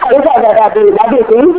ဥစ္စာကတည်းကလာပြီ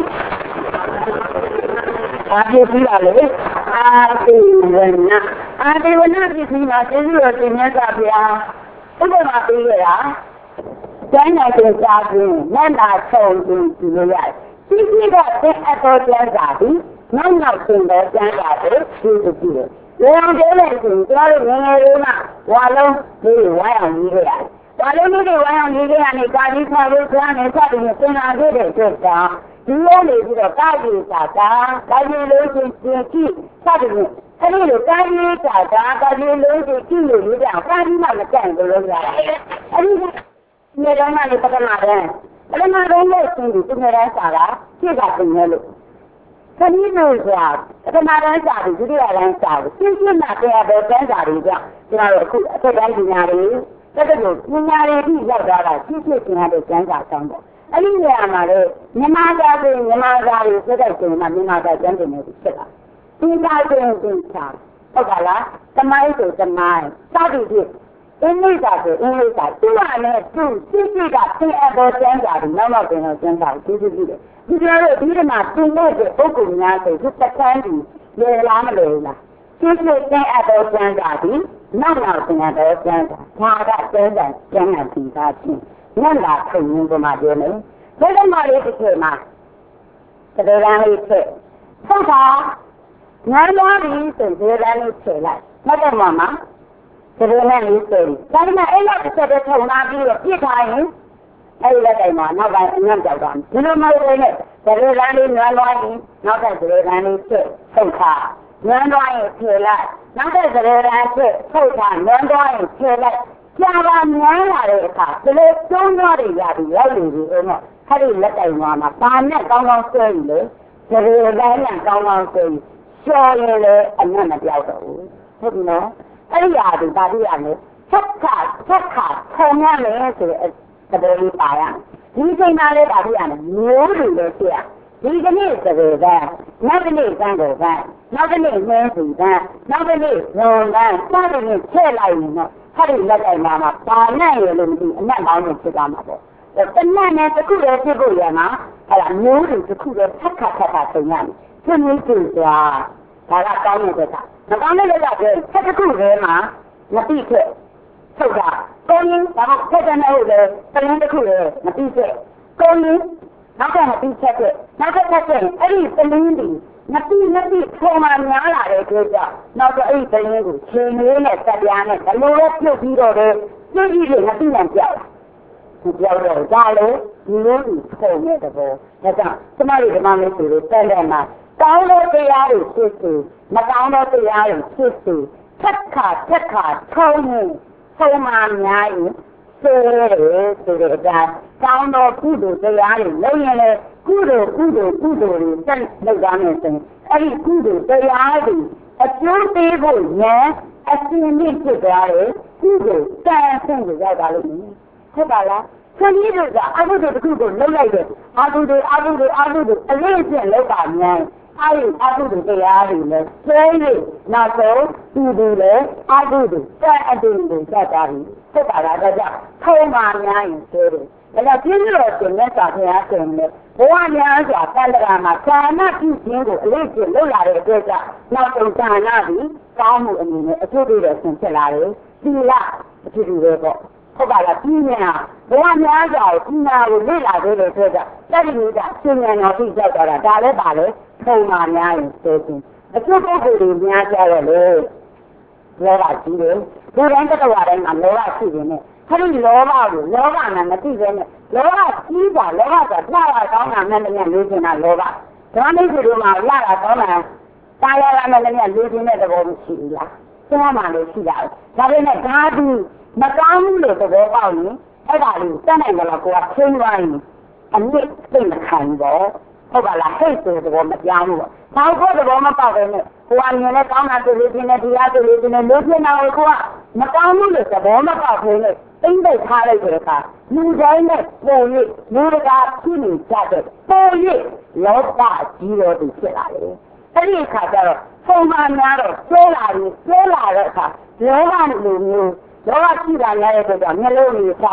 အာပြေးလာလေအာတေဝနာအာတေဝနာပြည်စီမှာကျေးဇူးတော်ရှင်မြတ်စွာဘုရားဥပမာပေးရတာကျမ်းစာကိုကြားပြီးနန္တာဆုံးပြီးဒီလိုရတယ်ရှိရှိတဲ့အတော်ကျမ်းစာပြီးနောက်သင်တဲ့ကျမ်းစာကိုသိကြည့်တယ်။ဒီအောင်ပြောလိုက်ရင်ကျွန်တော်တို့ငယ်ငယ်လေးကဝါလုံးလေးဝိုင်းအောင်ရေးခဲ့ရတယ်။ဝါလုံးလေးဝိုင်းအောင်ရေးခဲ့ရတဲ့ကာဒီခါလေးကျမ်းနဲ့စတဲ့သင်လာခဲ့တဲ့အတွက်ကြောင့်ဒီလိုနေပြီးတော့ကာဒီစာကာဒီလို့ချင်းကြည့်စတဲ့အဲ့ဒီလိုကာဒီစာကာဒီလို့ချင်းကြည့်လို့ရအောင်ကာဒီမှမကြိုက်ဘူးလို့ပြောတာ။အဲ့ဒီနေတော့မှလည်းပထမဆုံးလို့ရှင်းပြီးသူငယ်တန်းစာတာဖြည့်တာပြင်ရလို့ခဏလို့ကြာပထမတန်းစာပြီးဒုတိယတန်းစာပြီးရှင်းရှင်းမှတရားပေါ်တန်းစာတွေကြောင့်ကျွန်တော်တို့အခုအထက်တန်းပညာတွေတက်တက်လို့ပညာတွေပြီးရောက်သွားတာရှင်းရှင်းသင်ရတဲ့ကျမ်းစာဆောင်ပေါ့အဲ့ဒီနေရာမှာလေမြန်မာစာတွေစက်တိုက်ကျင်မှာမြန်မာစာကျမ်းတင်နေပြီဖြစ်တာဒီစာကျင်တင်ချာဟုတ်ပါလားသမိုင်းဆိုသမိုင်းစသည်ဖြင့်အင်္ဂလိပ်စာဆိုအင်္ဂလိပ်စာသူ့ဟာနဲ့သူ့စိတ်ကသင်အပ်သောကျမ်းစာတွေနောက်တင်တော့ကျမ်းစာကိုသိသိတယ်ဒီလိုလို့ဒီမှာသင်တဲ့ပုဂ္ဂိုလ်များဆိုသူတစ်ခန်းကြီးလေလားမလို့လားစိတ်သင်အပ်သောကျမ်းစာဒီနောက်သင်အပ်သောကျမ်းစာဘာကကျမ်းစာကျမ်းစာသင်သားချင်းနတ်လာခုံရင်းကမှပြောမယ်ဘယ်တော့မှလေးတစ်ချိန်မှာသဒ္ဒရန်လေးဖြစ်ဟုတ်ပါငါလာပြီးဆိုသဒ္ဒရန်လေးဖြစ်လိုက်နောက်တော့မှသဒ္ဒရန်လေးဆိုဒါပေမဲ့အဲ့လိုတစ်ချက်တည်းထုံလာပြီးတော့ပြစ်ထားရင်အဲ့ဒီလက်တိုင်မှာနောက်ပိုင်းအညံ့ကြောက်တာဒီလိုမဟုတ်ဘဲနဲ့သဒ္ဒရန်လေးနွမ်းလွှားရင်နောက်ထပ်သဒ္ဒရန်လေးဖြစ်ထုတ်ထားနွမ်းလွှားရင်ဖြစ်လိုက်နောက်ထပ်သဒ္ဒရန်ဖြစ်ထုတ်ထားနွမ်းလွှားရင်ဖြစ်လိုက်ကြာပါများလာတဲ့အခါဒီလိုကျုံးသွားတွေရပြီးရောက်နေပြီအဲ့တော့ခရီးလက်တိုင်မှာဘာနဲ့ကောင်းကောင်းဆွဲပြီလေဒီလိုတိုင်းနဲ့ကောင်းကောင်းဆွဲပြီလျှော်ရင်လည်းအညံ့မပြောက်တော့ဘူးဟုတ်ပြီနော်အဲ့ဒီဟာဒီဘာလို့ရလဲချက်ခထုံရမယ်ဆိုတဲ့သဘောလေးပါရဒီချိန်မှလည်းဘာလို့ရလဲမျိုးတွေလည်းပြရဒီကနေ့သဘောကနောက်ကနေ့ကံကိုကနောက်ကနေ့နှင်းစီကနောက်ကနေ့ဇွန်ကစတဲ့နေ့ထည့်လိုက်ရင်တော့ခရီးလက်တိုင်မှာပါနဲ့ရလို့မသိအနက်ပေါင်းနဲ့ဖြစ်သွားမှာပေါ့တနက်နဲ့တစ်ခုတည်းဖြစ်ဖို့ရမှာအဲ့ဒါမျိုးတွေတစ်ခုတည်းထပ်ထုံရမယ်သူမျိုးသူသွားဒါကကောင်းတဲ့ကမကောင်းတဲ့ကဆက်တစ်ခုတည်းမှာမတိဖြစ်ထုတ်တာကိုင်းဒါမှဆက်တဲ့ဟုတ်လေတလင်းတစ်ခုတည်းမတိဖြစ်ကိုင်းနောက်ကမတိချက်တဲ့နောက်ထပ်အဲ့ဒီတလင်းဒီမတိထုံမှများလာတဲ့အတွက်ကြောင့်နောက်တော့အဲ့ဒီတလင်းကိုချိန်လေးနဲ့စက်ပြားနဲ့ဘလို့ပဲပြုတ်ပြီးတော့လေပြည့်ပြီးမတိနိုင်ကြောက်ဒီကြောက်တော့ဒါလေဒီလိုကိုထုံနေတဲ့ဘောဒါကြောင့်ကျမတို့ဓမ္မမိတ်ဆွေတွေတက်တဲ့မှာကောင်းတဲ့တရားတွေဖြစ်စေမကောင်းတဲ့တရားတွေဖြစ်စေချက်ခါထုံနေထုံမှများရင်စေတယ်ဆိုတဲ့အတိုင်းကောင်းသောကုသိုလ်တရားတွေလုပ်ရင်လေကုသိုလ်တွေတက်လုပ်ကြမယ်ဆိုရင်အဲ့ဒီကုသိုလ်တရားတွေအကျိုးပေးဖို့ဉာဏ်အစဉ်မြင့်ဖြစ်သွားတယ်ကုသိုလ်တန်ဆင့်ကိုရောက်သွားလို့ဟုတ်ပါလားဆင်းရဲတို့ကအဘုဒ္ဓတစ်ခုကိုလှုပ်လိုက်တယ်အာဘုဒ္ဓအလေးအကျင့်လောက်ပါမြန်အဲ့ဒီအဘုဒ္ဓတရားတွေလည်းဆဲ၍နောက်ဆုံးသူလည်းအဘုဒ္ဓတဲ့အတူတူစက်သွားပြီဟုတ်ပါလားဒါကြောင့်ထုံမှများရင်ဆဲတယ်ဒါကြောင့်ပြည့်စုံတဲ့မြတ်စွာဘုရားဆိုရင်လည်းဘဝများစွာတန်တရာမှာဌာနပြုခြင်းကိုအလေးကျင့်လုပ်လာတဲ့အတွက်ကြောင့်နောက်ဆုံးဌာနပြီးကောင်းမှုအနေနဲ့အထူးတဲ့ဆင်ဖြစ်လာတယ်သီလအထူးတူပဲပေါ့ဟုတ်ပါလားပြီးနေတာဘဝများစွာကိုဒီနာကိုလေ့လာခဲ့တဲ့အတွက်ကြောင့်တတိယကရှင်ဉာဏ်တော်သိရောက်သွားတာဒါလည်းပါလေထုံမှများရင်ဆဲခြင်းအထူးပုဂ္ဂိုလ်တွေများကြတော့လေလောဘကြီးတယ်ဒီတိုင်းတစ်ခါတိုင်းမှာလောဘရှိနေတယ်ခရီးလောဘကိုလောဘနဲ့မသိပဲနဲ့လောဘကြီးတာလောဘကလှတာကောင်းတာနဲ့လည်းလို့နေတာလောဘဓမ္မမိတ်ဆွေတို့မှာလှတာကောင်းတာတာယာရနဲ့လည်းလို့နေတဲ့သဘောမရှိဘူးလားကျမမှလည်းရှိတာဒါပေမဲ့ဓာတုမကောင်းဘူးလို့သဘောပေါက်ရင်အဲ့ဒါလေးတတ်နိုင်တယ်လို့ကိုကချင်းသွားရင်အမြင့်သိမခံဘူးပေါ့ဟုတ်ပါလားဟိတ်ဆိုတဲ့ဘောမပြောင်းဘူးပေါ့နောက်ကိုသဘောမပေါက်ပဲနဲ့ကိုကမြင်နဲ့ကောင်းတာတွေ့လို့ခြင်းနဲ့တရားတွေ့လို့ခြင်းနဲ့လို့ခြင်းတော့ကိုကမကောင်းဘူးလို့သဘောမပေါက်ဘူးနဲ့အိမ်ပိတ်ထားလိုက်တဲ့အခါလူတိုင်းနဲ့ပုံရိပ်လူတကာဖြစ်နေကြတဲ့ပုံရိပ်လောကကြီးတော်သူဖြစ်လာတယ်အဲ့ဒီအခါကျတော့ပုံမှန်များတော့ကျဲလာတဲ့အခါလောကလူမျိုးလောကရှိတာများတဲ့အတွက်ကြောင့်မျက်လုံးတွေစား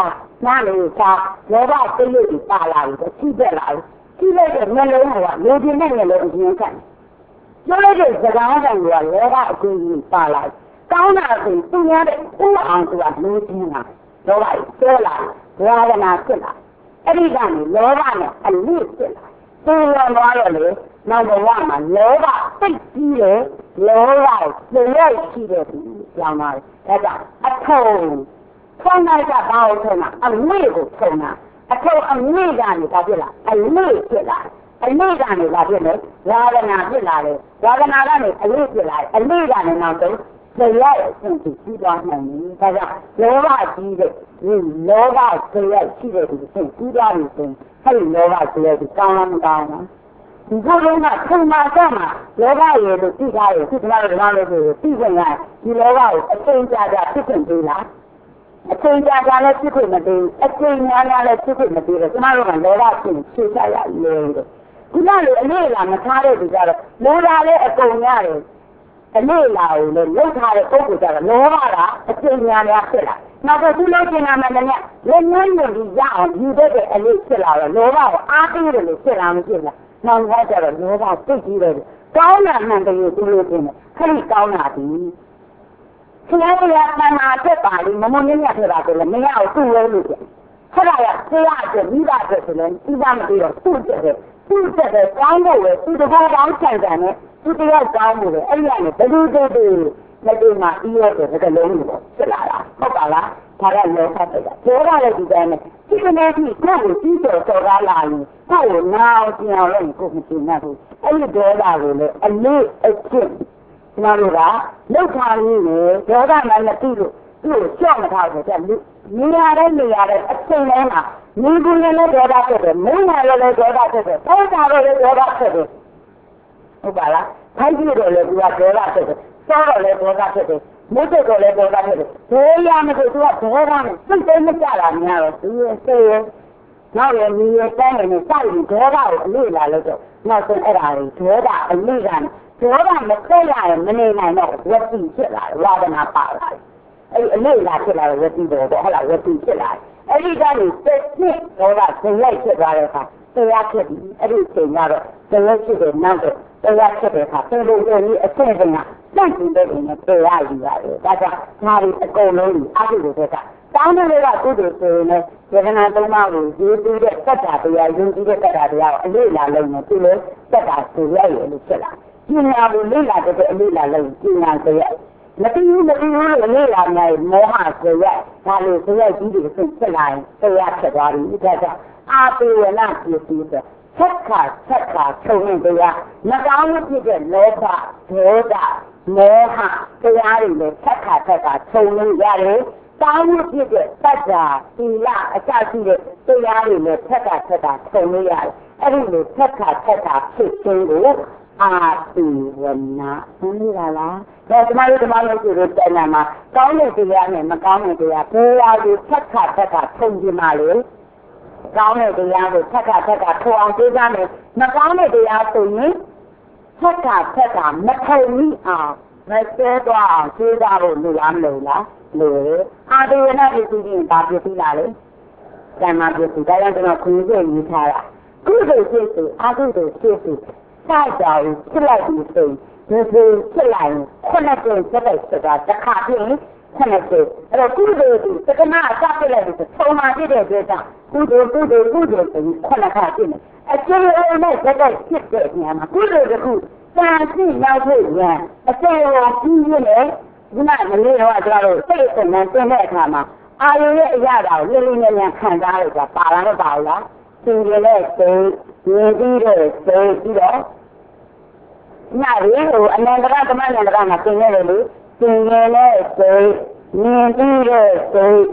နားလို့သာလောဘစိတ်လေးပါလာပြီကြည့်ပြလာပြီကြည့်လိုက်တဲ့မျက်လုံးကလူချင်းနဲ့မျက်လုံးအရင်ကပြောလိုက်တဲ့စကားကလည်းလောဘအကူကြီးပါလာကောင်းတာဆိုသူများတဲ့ဥအောင်သူကလူချင်းတာလောဘပြောလာဝါဒနာဖြစ်လာအဲ့ဒီကနေလောဘနဲ့အလိဖြစ်လာသူရောသွားတော့လေနောက်ဘဝမှာလောဘစိတ်ကြီးတယ်လောဘကိုသိရရှိတဲ့သူကြောင်းပါတယ်ဒါကြောင့်အထုံဆောင်းလိုက်တာဘာလို့ထုံတာအငွေ့ကိုထုံတာအထုံအငွေ့ကနေဘာဖြစ်လာအလိဖြစ်လာအလိကနေဘာဖြစ်လဲဝါဒနာဖြစ်လာတယ်ဝါဒနာကနေအလိဖြစ်လာတယ်အလိကနေနောက်ဆုံးသိရတဲ့အဆင့်ကိုပြီးသွားနိုင်တယ်ဒါကြောင့်လောဘကြီးတဲ့ဒီလောဘသိရရှိတဲ့ဒီအဆင့်ပြီးသွားပြီဆိုရင်အဲ့ဒီလောဘသိရဒီကောင်းလားမကောင်းလားဒီဘုရားကထုံမှာကမှာလောဘရေလို့သိထားတယ်သူကလည်းဒီလိုလို့သိခွင့်ရဒီလောဘကိုအချိန်ကြာကြာဖြစ်ခွင့်ပေးလားအချိန်ကြာကြာလည်းဖြစ်ခွင့်မပေးအချိန်များများလည်းဖြစ်ခွင့်မပေးတော့ကျမတို့ကလောဘဖြစ်ဖြေချရလေတဲ့ဒီလိုလေအလေးလာမထားတဲ့သူကြတော့လောဘလည်းအကုန်ရတယ်အလေးလာကိုလည်းလှုပ်ထားတဲ့ပုဂ္ဂိုလ်ကြတော့လောဘကအချိန်များများဖြစ်လာနောက်တော့သူလို့ကျင်နာမှလည်းလက်ညှိုးညွှန်ပြီးရအောင်ယူတဲ့အလေးဖြစ်လာတော့လောဘကိုအားပေးတယ်လို့ဖြစ်လာမဖြစ်လားနောက်တော့ကျတော့လောဘစိတ်ကြီးတယ်ကောင်းတာမှန်တယ်သူလို့ကျင်တယ်ခရီးကောင်းတာဒီဆရာကတဏှာတက်ပါလိမမမြင့်မြတ်ဖြစ်တာဆိုလည်းမရအောင်သူ့ရဲလို့ကျခရရဆရာကမိဘကဆိုလည်းဒီပါမပြီးတော့သူ့တက်တယ်ကောင်းဖို့ပဲသူတဘောကောင်းဆိုင်တယ်နဲ့သူတယောက်ကောင်းဖို့ပဲအဲ့ဒီကနေဘယ်လိုလုပ်လက်တွေ့မှာပြီးရတဲ့ကလုံးလို့ဖြစ်လာတာဟုတ်ပါလားဒါကလောဘတက်တာပြောရတဲ့ဒီတိုင်းနဲ့ဒီကနေ့ဒီကိုယ်ကိုပြီးတော့စော်ကားလာရင်ကိုယ်ကိုနားကျင်အောင်လို့ကိုယ်မကျင်နိုင်ဘူးအဲ့ဒီဒေါသကိုလည်းအလေးအကျင့်ကျမတို့ကလောက်ထားရင်းနဲ့ဒေါသမှမသိလို့သူ့ကိုကြောက်မထားဘူးတဲ့နေရာတဲ့အချိန်တိုင်းမှာမိဘူးလည်းဒေါသဖြစ်တယ်မင်းလည်းဒေါသဖြစ်တယ်တောတာလည်းဒေါသဖြစ်တယ်ဟုတ်ပါလားခိုင်းကြည့်တော့လည်းသူကဒေါသဖြစ်တယ်စောတော့လည်းဒေါသဖြစ်တယ်မုတ်တော့လည်းဒေါသဖြစ်တယ်ဘယ်ရမလို့သူကဒေါသနဲ့စိတ်သိမကြတာများတော့သူရဲ့စိတ်ရဲ့နောက်ရမြည်ရဲ့တိုင်းနဲ့စိုက်ပြီးဒေါသကိုအလေးလာလို့တော့နောက်ဆုံးအဲ့ဒါတွေဒေါသအလေးကနေဒေါသမဆက်ရရင်မနေနိုင်တော့ဝက်တိဖြစ်လာတယ်ဝါဒနာပါလာတယ်အဲ့ဒီအလေးလာဖြစ်လာတဲ့ဝက်တိတော့ဟုတ်လားဝက်တိဖြစ်လာတယ်အဲ့ဒီကနေစိတ်နဲ့ဒေါသဆင်လိုက်ဖြစ်သွားတဲ့အခါတရားဖြစ်ပြီးအဲ့ဒီချိန်ကတော့တရားဖြစ်တဲ့နောက်တော့တရားဖြစ်တဲ့အခါသေလို့ဒီအဆင့်ကစန့်ကျင်တဲ့နေနဲ့တရားယူရတယ်ဒါကြောင့်ဒါတွေအကုန်လုံးအကုသိုလ်တွေကတောင်းတဲ့ကကုသိုလ်ဆိုရင်လည်းယရနာသုံးပါးကိုယူပြီးတဲ့စက်တာတရားယူပြီးတဲ့စက်တာတရားကိုအလေးလာလုံးနဲ့သူလည်းစက်တာဆိုရရလို့ဖြစ်လာပညာကိုလေးလာတဲ့အလေးလာလုံးပညာဆိုရမသိဘူးလို့အလေးလာနိုင်မောဟဆိုရဒါလို့ဆိုရကြီးတွေဖြစ်လာရင်တရားဖြစ်သွားပြီဒါကြောင့်အာပေဝနာပစ္စည်းဆိုဆက်ခါချုံနေတရားမကောင်းဖြစ်တဲ့လောဘဒေါသမောဟတရားတွေလည်းဆက်ခါချုံနေရတယ်တောင်းမှုဖြစ်တဲ့သတ္တာသီလအစရှိတဲ့တရားတွေလည်းဆက်ခါချုံနေရတယ်အဲ့ဒီလိုဆက်ခါဖြစ်ခြင်းကိုအာပေဝနာသိရလားဒါကျမတို့ဆိုလို့တိုင်နာမှာကောင်းတဲ့တရားနဲ့မကောင်းတဲ့တရားဘယ်ဟာကိုဆက်ခါချုံကြမှာလဲကောင်းတဲ့တရားကိုထက်ကထိုးအောင်ကြိုးစားမယ်မကောင်းတဲ့တရားဆိုရင်ထက်ကမထုံမိအောင်မဆဲသွားအောင်ကြိုးစားဖို့လိုလားမလို့လားလို့အာဒေဝနာပစ္စည်းချင်းဘာပစ္စည်းလားလေကမ္မပစ္စည်းဒါကြောင့်ကျွန်တော်ခွင့်ပြုရေးထားတာကုသိုလ်ဖြစ်စေအကုသိုလ်ဖြစ်စေစကြောင်ဖြစ်လိုက်ပြီးဆိုရင်ဒီဖြစ်လိုက်ခုနှစ်ကျဆက်လိုက်ဆိုတာတစ်ခါပြင်းဆက်နေတယ်အဲ့တော့ကုသိုလ်ဒီတက္ကနာအစပြလိုက်လို့ထုံလာဖြစ်တဲ့အတွက်ကြောင့်ကုသိုလ်ဆိုပြီးခုနှစ်ခါပြင်းတယ်အကျိုးအနဲ့ဆက်လိုက်ဖြစ်တဲ့နေရာမှာကုသိုလ်တစ်ခုစာရှိရောက်ဖို့ရန်အကျိုးပြီးရင်းနဲ့ဒီမှာမလေးတော့ကျတော့စိတ်ဆန္ဒတင်တဲ့အခါမှာအာရုံရဲ့အရာတော်လေးလေးနဲ့ခံစားရတာပါလာတော့ပါဘူးလားသင်ရတဲ့စိတ်ရင်းပြီးတဲ့စိတ်ပြီးတော့ညရီကိုအနန္တရသမဏန္တရမှာသင်ရတယ်လေသင်ရတဲ့စိတ်မြင်ပြီးတဲ့စိတ်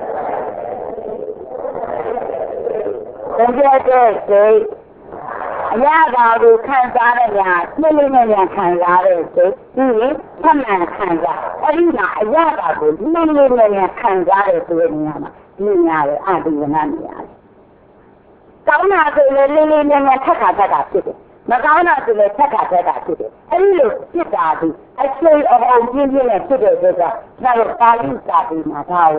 သင်ရတဲ့စိတ်အရာတော်ကိုခံစားရတဲ့ညလေးလေးနဲ့ခံစားရတဲ့စိတ်ပြီးရင်သမှန်ခံစားအဲ့ဒီမှာအရာတော်ကိုလေးလေးနဲ့ခံစားရတဲ့ဆိုတဲ့နေရာမှာဒီနေရာရဲ့အတိဝနာနေရာကောင်းတာဆိုလည်းလေးလေးနဲ့ထက်ဖြစ်တယ်မကောင်းတာဆိုလည်းထက်ဖြစ်တယ်အဲ့ဒီလိုဖြစ်တာဒီအချိန်အဟောင်းပြင်းနဲ့ဖြစ်တဲ့အတွက်ကြောင့်ဒါတော့ပါဠိစာပေမှာဒါကို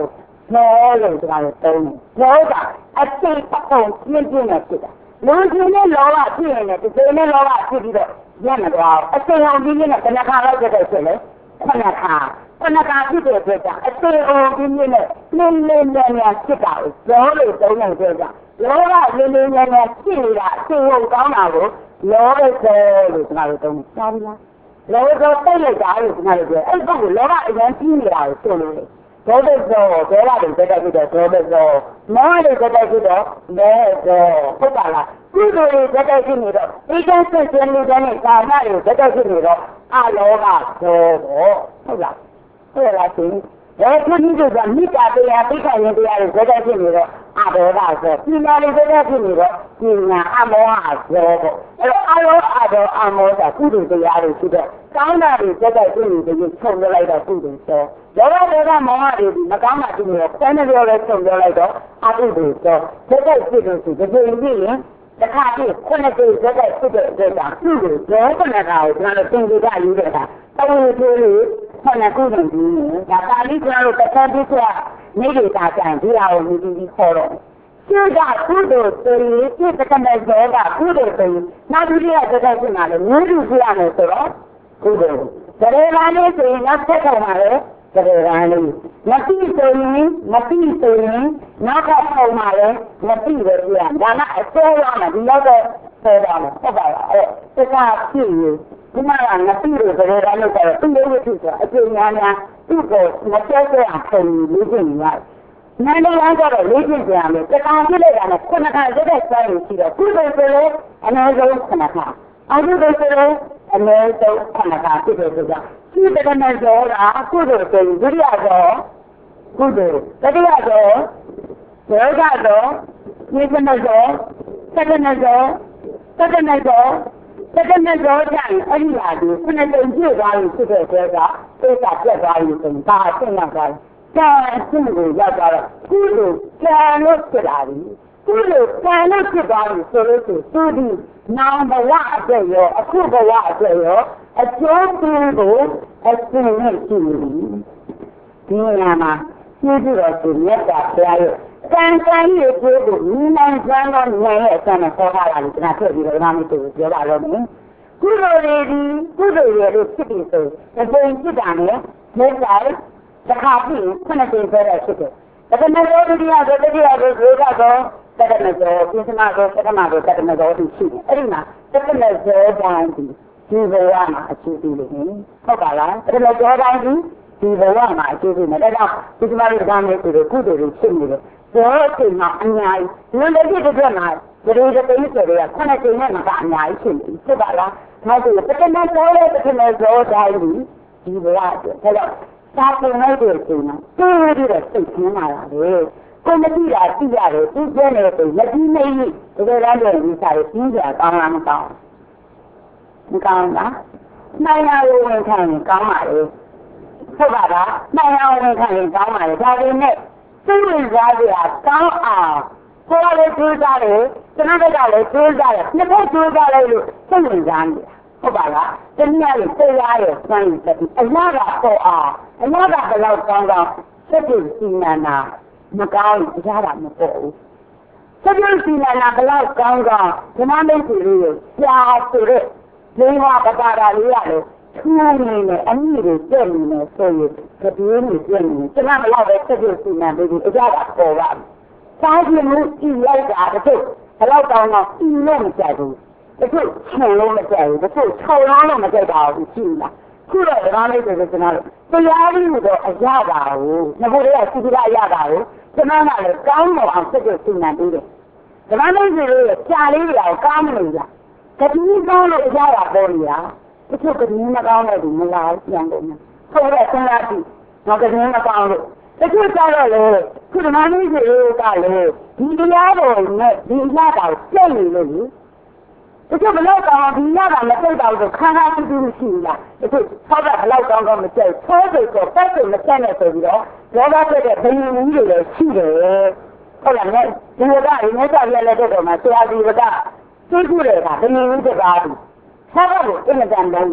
လောလို့ကျွန်တော်တုံးတယ်လောကအတိတ်အကုန်ပြင်းပြင်းနဲ့ဖြစ်တာလူကြီးနဲ့လောကဖြစ်ရင်လည်းဒီစိတ်နဲ့လောကဖြစ်ပြီးတော့ညံ့မသွားအစိမ်အောင်ပြင်းပြင်းနဲ့ခဏခါလောက်ဖြစ်တယ်ဖြစ်လေခဏခါဖြစ်တဲ့အတွက်ကြောင့်အစိမ်အောင်ပြင်းပြင်းနဲ့လင်းလင်းမြန်ဖြစ်တာကိုလောလို့တုံးတဲ့အတွက်ကြောင့်လောကလင်းလင်းမြန်ဖြစ်နေတာအစိမ်အောင်ကောင်းတာကိုလောပဲဆိုလို့ကျွန်တော်တုံးစားပြီလားလောကတော့တိတ်လိုက်တာလို့ကျွန်တော်ပြောအဲ့ပုဂ္ဂိုလ်လောကအရင်ကြီးနေတာကိုဆိုလို့ဒေါသဆိုဒေါသတွေတက်တက်ဖြစ်တော့ဒေါသဆိုမောဟတွေတက်တက်ဖြစ်တော့မောဆိုဟုတ်ပါလားကုသိုလ်တွေတက်တက်ဖြစ်နေတော့ဒီကံစစ်စင်လူတွေနဲ့ကာမတွေတက်တက်ဖြစ်နေတော့အလောဘဆိုဟုတ်လားဟုတ်လားရှင်ဒါကဒီလိုကမိတာတရားသိခိုင်ရင်တရားတွေတက်တက်ဖြစ်နေတော့အဒေါသဆိုဒီနာတွေတက်တက်ဖြစ်နေတော့ဒီညာအမောဟဆိုပေါ့အဲ့တော့အလောအဒေါအမောဆိုကုသိုလ်တရားတွေဖြစ်တဲ့ကောင်းတာတွေတက်တက်ဖြစ်နေတယ်ချုပ်ပြလိုက်တော့ကုသိုလ်ဆိုလောဘဒေါသမောဟတွေမကောင်းတာဖြစ်နေတော့ဆန်းနေပြောလဲချုပ်ပြလိုက်တော့အကုသိုလ်ဆိုတက်တက်ဖြစ်လို့ဆိုဒီလိုဖြစ်ရင်တခါတည်းခုနှစ်ကြိမ်တက်တက်ဖြစ်တဲ့အတွက်ကြောင့်ကုသိုလ်ဆိုခုနှစ်ခါကိုကျွန်တော်တို့သင်္ကေတယူတဲ့အခါတဝေသေးလေးခုနှစ်ကုသိုလ်ကြီးဒါပါဠိကျွန်တော်တို့တစ်ခါတည်းကနေဒေတာကြံဒီဟာကိုမြည်ပြီးခေါ်တော့ကျကကုသိုလ်ဆိုရင်ပြည့်စတဲ့ဇောကကုသိုလ်ဆိုရင်နောက်ဒုတိယတက်တက်ဖြစ်လာတယ်မျိုးစုပြရမယ်ဆိုတော့ကုသိုလ်ဒါရေလာလေးဆိုရင်နောက်ဆက်ခေါ်ပါလေဒါရေလာလေးမတိဆိုရင်နောက်ကခေါ်ပါလေမတိပဲပြရဒါမှအစိုးရမှာဒီလောက်တော့ဆိုတော့ဟုတ်ပါလားအဲ့ဒါဖြစ်ရင်ဒီမှာငါတိလို့ဒါရေလာလို့ဆိုတော့သူ့လိုဖြစ်ဆိုအကျဉ်းများသူ့ကိုမကျက်တဲ့အောင်ဖြစ်လို့ဖြစ်နေရတယ်နန္ဒရန်ကတော့လေးဖြစ်ကြရမယ်တခါပြလိုက်တာနဲ့ခုနှစ်ခါရက်တဲ့ဆိုင်ကိုရှိတော့ကုသိုလ်ဆိုလည်းအနည်းဆုံးခုနှစ်ခါအကုသိုလ်ဆိုလည်းအနည်းဆုံးခုနှစ်ခါဖြစ်တဲ့ကြောင့်ဒီတကနေ့ဆိုတော့ကုသိုလ်ဆိုရင်ဒုတိယတော့ကုသိုလ်တတိယတော့ယောဂတော့ဒီကနေ့တော့သက္ကနေ့တော့ကျန်အဲ့ဒီဟာဒီခုနှစ်ကြိမ်ပြည့်သွားပြီဖြစ်တဲ့အတွက်ကြောင့်သိတာပြတ်သွားပြီဆိုရင်ဒါအရှင်းရောက်သွားတယ်ကံအရှင်းကိုရောက်သွားတော့ကုသိုလ်ကံလို့ဖြစ်လာပြီကုသိုလ်ကံလို့ဖြစ်သွားပြီဆိုလို့သူဒီနောင်ဘဝအတွက်ရောအခုဘဝအတွက်ရောအကျိုးပေးဖို့အရှင်းနဲ့ရှိနေပြီဒီနေရာမှာကျေးဇူးတော်ရှင်မြတ်စွာဘုရားရဲ့ကံကံရဲ့ကျေးဇူးညီနိုင်စွမ်းသောဉာဏ်ရဲ့အစမ်းနဲ့ခေါ်ထားတာလို့ကျွန်တော်ပြောပြီးတော့ဒီမှာမျိုးကိုပြောပါတော့မယ်ကုသိုလ်တွေဒီကုသိုလ်တွေလို့ဖြစ်ပြီးဆိုအချိန်ဖြစ်တာနဲ့မြတ်စွာတခါပြီးခုနှစ်ကြိမ်ဆိုတဲ့ဖြစ်တယ်။ဒါပေမဲ့ဒုတိယဆိုဒုတိယဆိုဒုတိယဆိုတက္ကမဇောပြင်းစမဆိုတက္ကမဇောတက္ကမဇောရှိတယ်။အဲ့ဒီမှာတက္ကမဇောတိုင်းဒီဘဝမှာအခြေတည်လို့ဟုတ်ပါလား။တက္ကမဇောတိုင်းဒီဘဝမှာအခြေတည်နေတယ်။ဒါကြောင့်ဒီမှာဒီကံလေးဆိုတဲ့ကုသိုလ်တွေဖြစ်နေတယ်။ဇောအချိန်မှာအများကြီးဒီလိုတစ်ချက်မှာဒီလိုတစ်သိဆိုတွေကခုနှစ်ကြိမ်နဲ့မှအများကြီးဖြစ်နေဖြစ်ပါလား။ဒါဆိုတက္ကမဇောနဲ့တက္ကမဇောတိုင်းဒီဘဝအတွက်ဒါကြောင့်သာသနာ့ရဲ့အချိန်မှာတိုးရတဲ့စိတ်ကျင်းလာတာလေကိုမတိတာသိရတယ်သူကျင်းတယ်ဆိုလက်ကြီးနေကြီးဒီလိုလားတဲ့ဒီစားကိုကြီးကြကောင်းလားမကောင်းလားနိုင်ရဝင်ခံရင်ကောင်းပါလေဟုတ်ပါလားနိုင်ရဝင်ခံရင်ကောင်းပါလေဒါပေမဲ့စိတ်ဝင်စားကြကောင်းအောင်ကိုယ်လည်းကျိုးစားတယ်ကျွန်တော်ကလည်းကျိုးစားတယ်နှစ်ဖက်ကျိုးစားလိုက်လို့စိတ်ဝင်စားနေဟုတ်ပါလားတနည်းအားဖြင့်တရားရဲ့စမ်းတဲ့အလားကပေါ်အောင်အလားကဘယ်လောက်ကောင်းကောင်းစက်ပြည့်စီနာနာမကောင်းကြားတာမပေါ်ဘူးစက်ပြည့်စီနာနာဘယ်လောက်ကောင်းကောင်းဓမ္မမိတ်ဆွေလေးကိုရှားဆိုတဲ့ဒိဝါပတာရာလေးရတယ်ထူးနေနဲ့အမိတွေပြည့်နေတယ်ဆိုရင်တပြေးနေပြည့်နေကျွန်တော်ဘယ်လောက်ပဲစက်ပြည့်စီနာလေးကိုကြားတာပေါ်ပါစားကြည့်မှုဤလိုက်တာတချို့ဘယ်လောက်ကောင်းကောင်းဤလို့မကြိုက်ဘူးတချို့ချင်လို့မကြိုက်ဘူးတချို့ခြုံလို့မကြိုက်တာဘူးရှိလားခုတော့ဒါလေးတွေကျွန်တော်တရားလေးကိုတော့အရတာကိုငါတို့ကစီစီလာရတာကိုကျွန်တော်ကလည်းကောင်းတော့အောင်စက်ပြည့်စီနာပြီးတယ်ဓမ္မမိတ်ဆွေတို့ရဲ့ကြာလေးတွေကကောင်းမလို့လားတတိယကောင်းလို့အရတာပေါ်နေရတချို့ကတိမကောင်းတဲ့သူမလားပြန်ကုန်တယ်ဟုတ်တယ်စဉ်းစားကြည့်တော့ကတိမကောင်းလို့တချို့ကြတော့လေခုဓမ္မမိတ်ဆွေတို့ကလေဒီတရားတော်နဲ့ဒီအရတာကိုပြည့်နေလို့တချို့ဘလောက်ကောင်းဒီရတာမသိတော့ဆိုခါခါတူတူရှိလားတချို့ဆောက်တာဘလောက်ကောင်းကောင်းမကြိုက်သောစိတ်ဆိုပတ်စိတ်မကြက်နဲ့ဆိုပြီးတော့ဒေါသဖြစ်တဲ့ဘယင်ကြီးတွေလည်းရှိတယ်ဟုတ်လားနဲ့ဒီကရင်းနဲ့ကြရလက်တော့မှဆရာကြီးကသိခုတယ်ကဘယင်ကြီးတကားဘူးဆောက်တော့အင်မတန်လုံး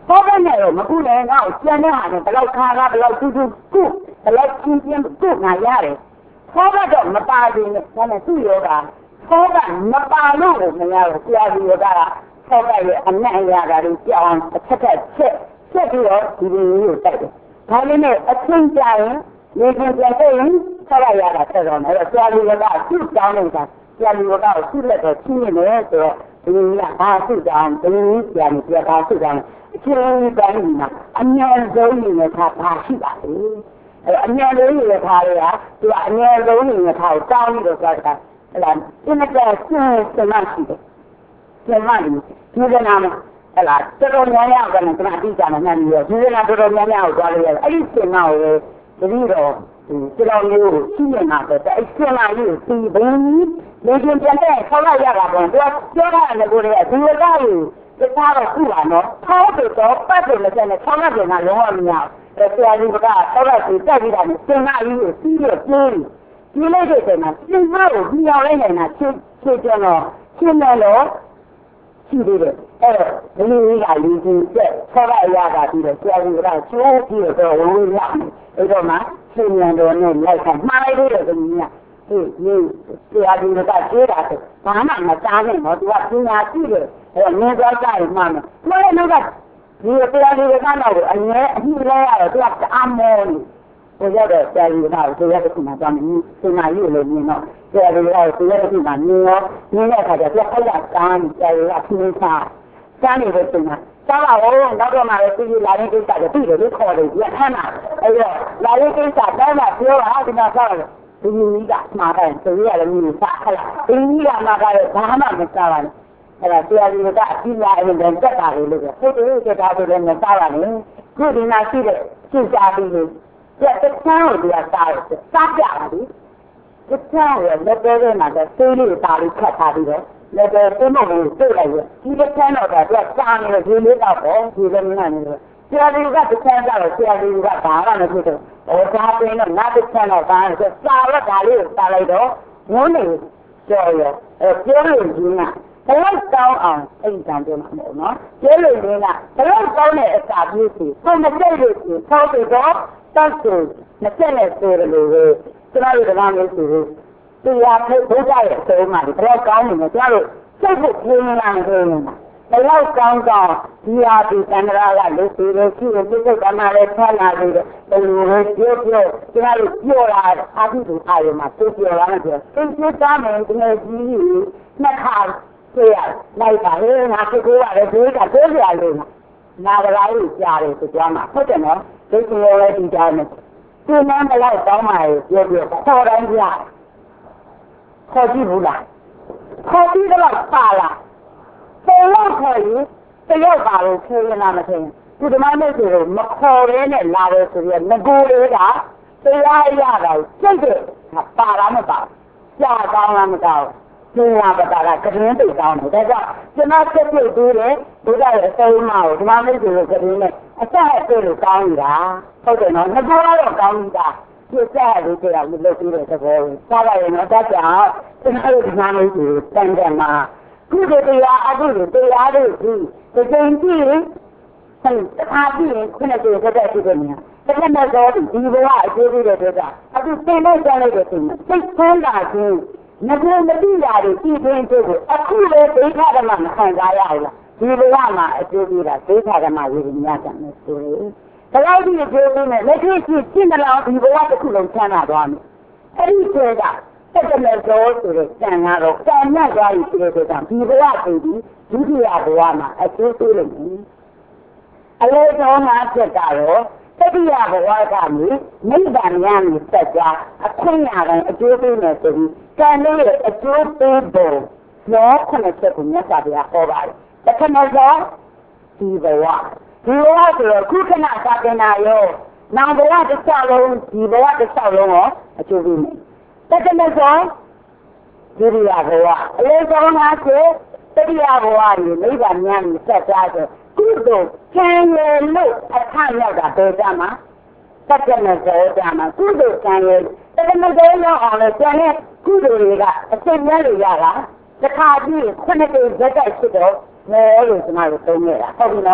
ဘောကနဲ့တော့မကူနဲ့ငါ့ကိုကျန်တဲ့ဟာနဲ့ဘယ်လောက်ခါကဘယ်လောက်တူတူကုဘယ်လောက်ချင်းချင်းကုငါရတယ်ဘောကတော့မပါသေးနဲ့ဒါနဲ့သူ့ယောဂဘောကမပါလို့မရဘူးဆရာကြီးယောဂကဘောကရဲ့အနက်အရာတွေကြောင်းအထက်ချက်ပြီးတော့ဒီလိုမျိုးတိုက်တယ်ဒါလေးနဲ့အချင်းကြရင်နေပြန်ပြန်ရင်ဆက်လိုက်ရတာဆက်တော့မယ်ဆရာကြီးယောဂသူ့ကြောင်းနေတာဆရာကြီးယောဂကိုသူ့လက်တော့ချင်းနေတယ်ဆိုတော့ဒီလိုကဘာသူ့ကြောင်းဒီလိုဆရာကြီးပြတာသူ့ကြောင်းအချင်းတိုင်းမှာအများဆုံးနေတဲ့ခါပါရှိပါလေအများဆုံးနေတဲ့ခါတွေကသူကအများဆုံးနေတဲ့ခါကိုတောင်းပြီးတော့ဆိုတာဟဲ့လားဒီမှာဆင်းမရှိတယ်ဆင်းမနေဒီကနာမှာဟဲ့လားတော်တော်များများကလည်းကျွန်တော်အတိအကျနဲ့မှတ်ပြီးတော့ဒီကနာတော်တော်များများကိုသွားလို့ရတယ်အဲ့ဒီဆင်းမကိုတတိတော့ကျွန်တော်မျိုးကိုရှိနေတာပဲအဲ့ဆင်းမလေးကိုစီးဘင်းလေကျင်ပြန်တဲ့ဆောက်လိုက်ရတာပေါ့သူကပြောတာလည်းကိုယ်ကဒီလိုကတခြားတော့ခုပါနော်ထောက်ပြီးတော့ပတ်တယ်လည်းနဲ့ဆောင်းရတယ်ကလုံးဝမရဘူးဆရာကြီးကဆောက်လိုက်ပြီးတက်ပြီးတာနဲ့စင်မကြီးကိုစီးလို့ပြေးလိုက်တဲ့ချိန်မှာစင်မကိုဒီအောင်လိုက်နေတာချစ်ကြတော့ရှင်းတယ်လို့ရှိသေးတယ်အဲ့တော့ဒီလိုကြီးကလူကြီးတက်ဆောက်လိုက်ရတာပြီးတော့ဆရာကြီးကချိုးပြီးတော့ဝင်ဝင်ရအဲ့တော့မှရှင်းမြန်တော်နဲ့လိုက်ခံမှားလိုက်တယ်ဒီနေ့ဒီဆရာကြီးကကြေးတာဆိုဘာမှမစားနဲ့တော့သူကပညာရှိတယ်အဲ့မင်းသွားကြရမှာမလို့နောက်ကဒီဆရာကြီးကတော့အငဲအညှိလဲရတော့သူကအမောနေဟိုရောက်တော့ဆရာကြီးကတော့ဆရာတစ်ခုမှသွားမင်းစင်မကြီးလို့မြင်တော့ဆရာကြီးကတော့ဆရာတစ်ခုမှမြင်ရောမြင်တဲ့အခါကျသူကခက်ရကားဆရာကြီးကဖြင်းစားနေတဲ့ချိန်မှာစားပါဦးနောက်တော့မှလည်းသူလာရင်ကိစ္စတွေပြီးတယ်လို့ခေါ်တယ်ပြန်ထမ်းတာအဲ့တော့လာရင်ကိစ္စတော့မှပြောတာဒီမှာစားတယ်ဒီကြီးကမှားတယ်သူရလည်းမြင်စားခက်လာဒီကြီးကမှားတယ်ဘာမှမစားပါနဲ့အဲ့ဒါဆရာကြီးကအကြည့်လာရင်လည်းတက်တာလေလို့ပြောဟုတ်တယ်တက်တာဆိုလည်းမစားပါနဲ့ခုဒီမှာရှိတဲ့ရှင်းစားပြီးလို့ကျက်တစ်ချမ်းကိုသူကစားတယ်စားကြပါလိတစ်ချမ်းရဲ့လက်သေးလေးမှာသေးလေးပါလေးခတ်ထားပြီးတော့လက်သေးသိမလို့တွေ့လိုက်ရဒီတစ်ချမ်းတော့သူကစားနေတယ်ဒီလေးတော့ပေါ့ဒီလိုမျိုးနေတယ်ဆရာကြီးကတစ်ချမ်းစားတော့ဆရာကြီးကဘာမှမဖြစ်တော့ဟောစားပင်းတော့နောက်တစ်ချမ်းတော့စားတယ်စားတော့ဒါလေးကိုစားလိုက်တော့ငုံးနေကြော်ရပြောလို့ကြီးကဘလောက်ကောင်းအောင်အဲ့ဒီတန်ပြောမှာမဟုတ်နော်ကျဲလို့ရင်းကဘလောက်ကောင်းတဲ့အစာပြည့်စီပုံမကျက်လို့ရှိသောက်ပြီးတော့တောက်ဆိုမကျက်နဲ့ဆိုတယ်လို့ကျွန်တော်တို့ကလည်းဆိုလို့တရားဖိတ်ဘုရားရဲ့အဆုံးမှာဘလောက်ကောင်းနေလဲကျွန်တော်တို့စိတ်ကိုပြင်းလာနေတယ်ဘလောက်ကောင်းကောင်းဒီဟာဒီသန္တရာကလို့ဆိုလို့ရှိရင်ဒီစိတ်ကမှလည်းထွက်လာပြီးတော့ဘယ်လိုလဲပြောကျွန်တော်တို့ပြောလာအာဟုသူအာရုံမှာပြောလာတယ်ဆိုစိတ်ကြီးသားမယ်ဒီနေ့ကြီးနှစ်ခါတွေ့ရလိုက်ပါဟဲ့ငါဖြစ်ကိုရတယ်ဒီကတိုးကြရလို့နာကလာကြီးကြားတယ်ဆိုကြမှာဟုတ်တယ်နော်ဒီလိုလည်းဒီတိုင်းနဲ့ဒီနမ်းမလိုက်တောင်းပါရဲ့ပြောခေါ်တိုင်းကြားခေါ်ကြည့်ဘူးလားခေါ်ပြီးတော့ပါလားပုံလို့ခေါ်ရင်တယောက်ပါလို့ခေရနာမထင်ဒီဓမ္မမိတ်တွေမခေါ်ရဲနဲ့လာတယ်ဆိုပြီးငကိုလေးကတရားရတာစိတ်တယ်ပါလားမပါကြားကောင်းလားမကောင်းသင်္လာပတာကကရင်တိတ်ကောင်းတယ်ဒါကြောင့်ကျွန်တော်စိတ်ပြည့်သေးတယ်ဘုရားရဲ့အဆုံးအမကိုဓမ္မမိတ်တွေကရင်နဲ့အဆက်အတွေ့လို့ကောင်းနေတာဟုတ်တယ်နော်ငကိုတော့ကောင်းနေတာဒီဆက်လေးတွေကမလုပ်သေးတဲ့သဘောကိုစားရရင်တော့တတ်ကြအောင်ကျွန်တော်တို့ဓမ္မမိတ်တွေတန်တယ်မှာခုတရားအကုတရားတွေဒီတိမ်ကြည့်ဟုတ်အားကြည့်ရင်ခုနကတည်းကတက်ရှိတယ်များတကယ်မဲ့တော့ဒီဘဝအကျိုးပေးတဲ့အတွက်အခုသင်လိုက်ကြလိုက်တဲ့ချိန်မှာစိတ်ဆိုးလာခြင်းငကူမတိရာတွေကြည့်ခြင်းတို့ကိုအခုလေဒိဋ္ဌဓမ္မမခံစားရဘူးလားဒီဘဝမှာအကျိုးပေးတာဒိဋ္ဌဓမ္မဝိရိယကံနဲ့ဆိုရင်ဘယ်လောက်ဒီအကျိုးပေးနဲ့လက်တွေ့ကြည့်ရှင်းတယ်လို့ဒီဘဝတစ်ခုလုံးချမ်းသာသွားမယ်အဲ့ဒီကျဲကတက်တယ်လို့ဆိုတဲ့ကံကတော့ကံနဲ့သွားပြီးဆိုတဲ့ကြောင့်ဒီဘဝတည်ပြီးဒုတိယဘဝမှာအကျိုးပေးလို့အလေးဆုံးမှာဖြစ်တာတော့တတိယဘဝကနေနိဗ္ဗာန်ရမယ်ဆက်ကြအခွင့်အရေးအကျိုးပေးမယ်ဆိုပြီးကံလေးရဲ့အကျိုးပေးဖို့လောခုနှစ်ချက်ကိုမြတ်စွာဘုရားဟောပါတယ်။တစ်ခါတော့ဒီဘဝဆိုတော့ခုခဏသာသနာရောနောက်ဘဝတစ်ချက်လုံးဒီဘဝတစ်ချက်လုံးရောအကျိုးပေးမယ်။တစ်ခါတော့ဒုတိယဘဝအလေးဆုံးဟာဆိုတတိယဘဝကိုနိဗ္ဗာန်ရမယ်ဆက်ကြဆိုကုသိုလ်ကံရလို့အခါရောက်တာဘယ်ကြမှာတက္ကမဇောကြမှာကုသိုလ်ကံရတက္ကမဇောရောက်အောင်လဲကျန်တဲ့ကုသိုလ်တွေကအစိမ့်များလို့ရတာတစ်ခါကြည့်ခုနှစ်ကြိမ်ဇက်တိုက်ဖြစ်တော့မောလို့ကျွန်တော်တို့သုံးခဲ့တာဟုတ်ပြီနော်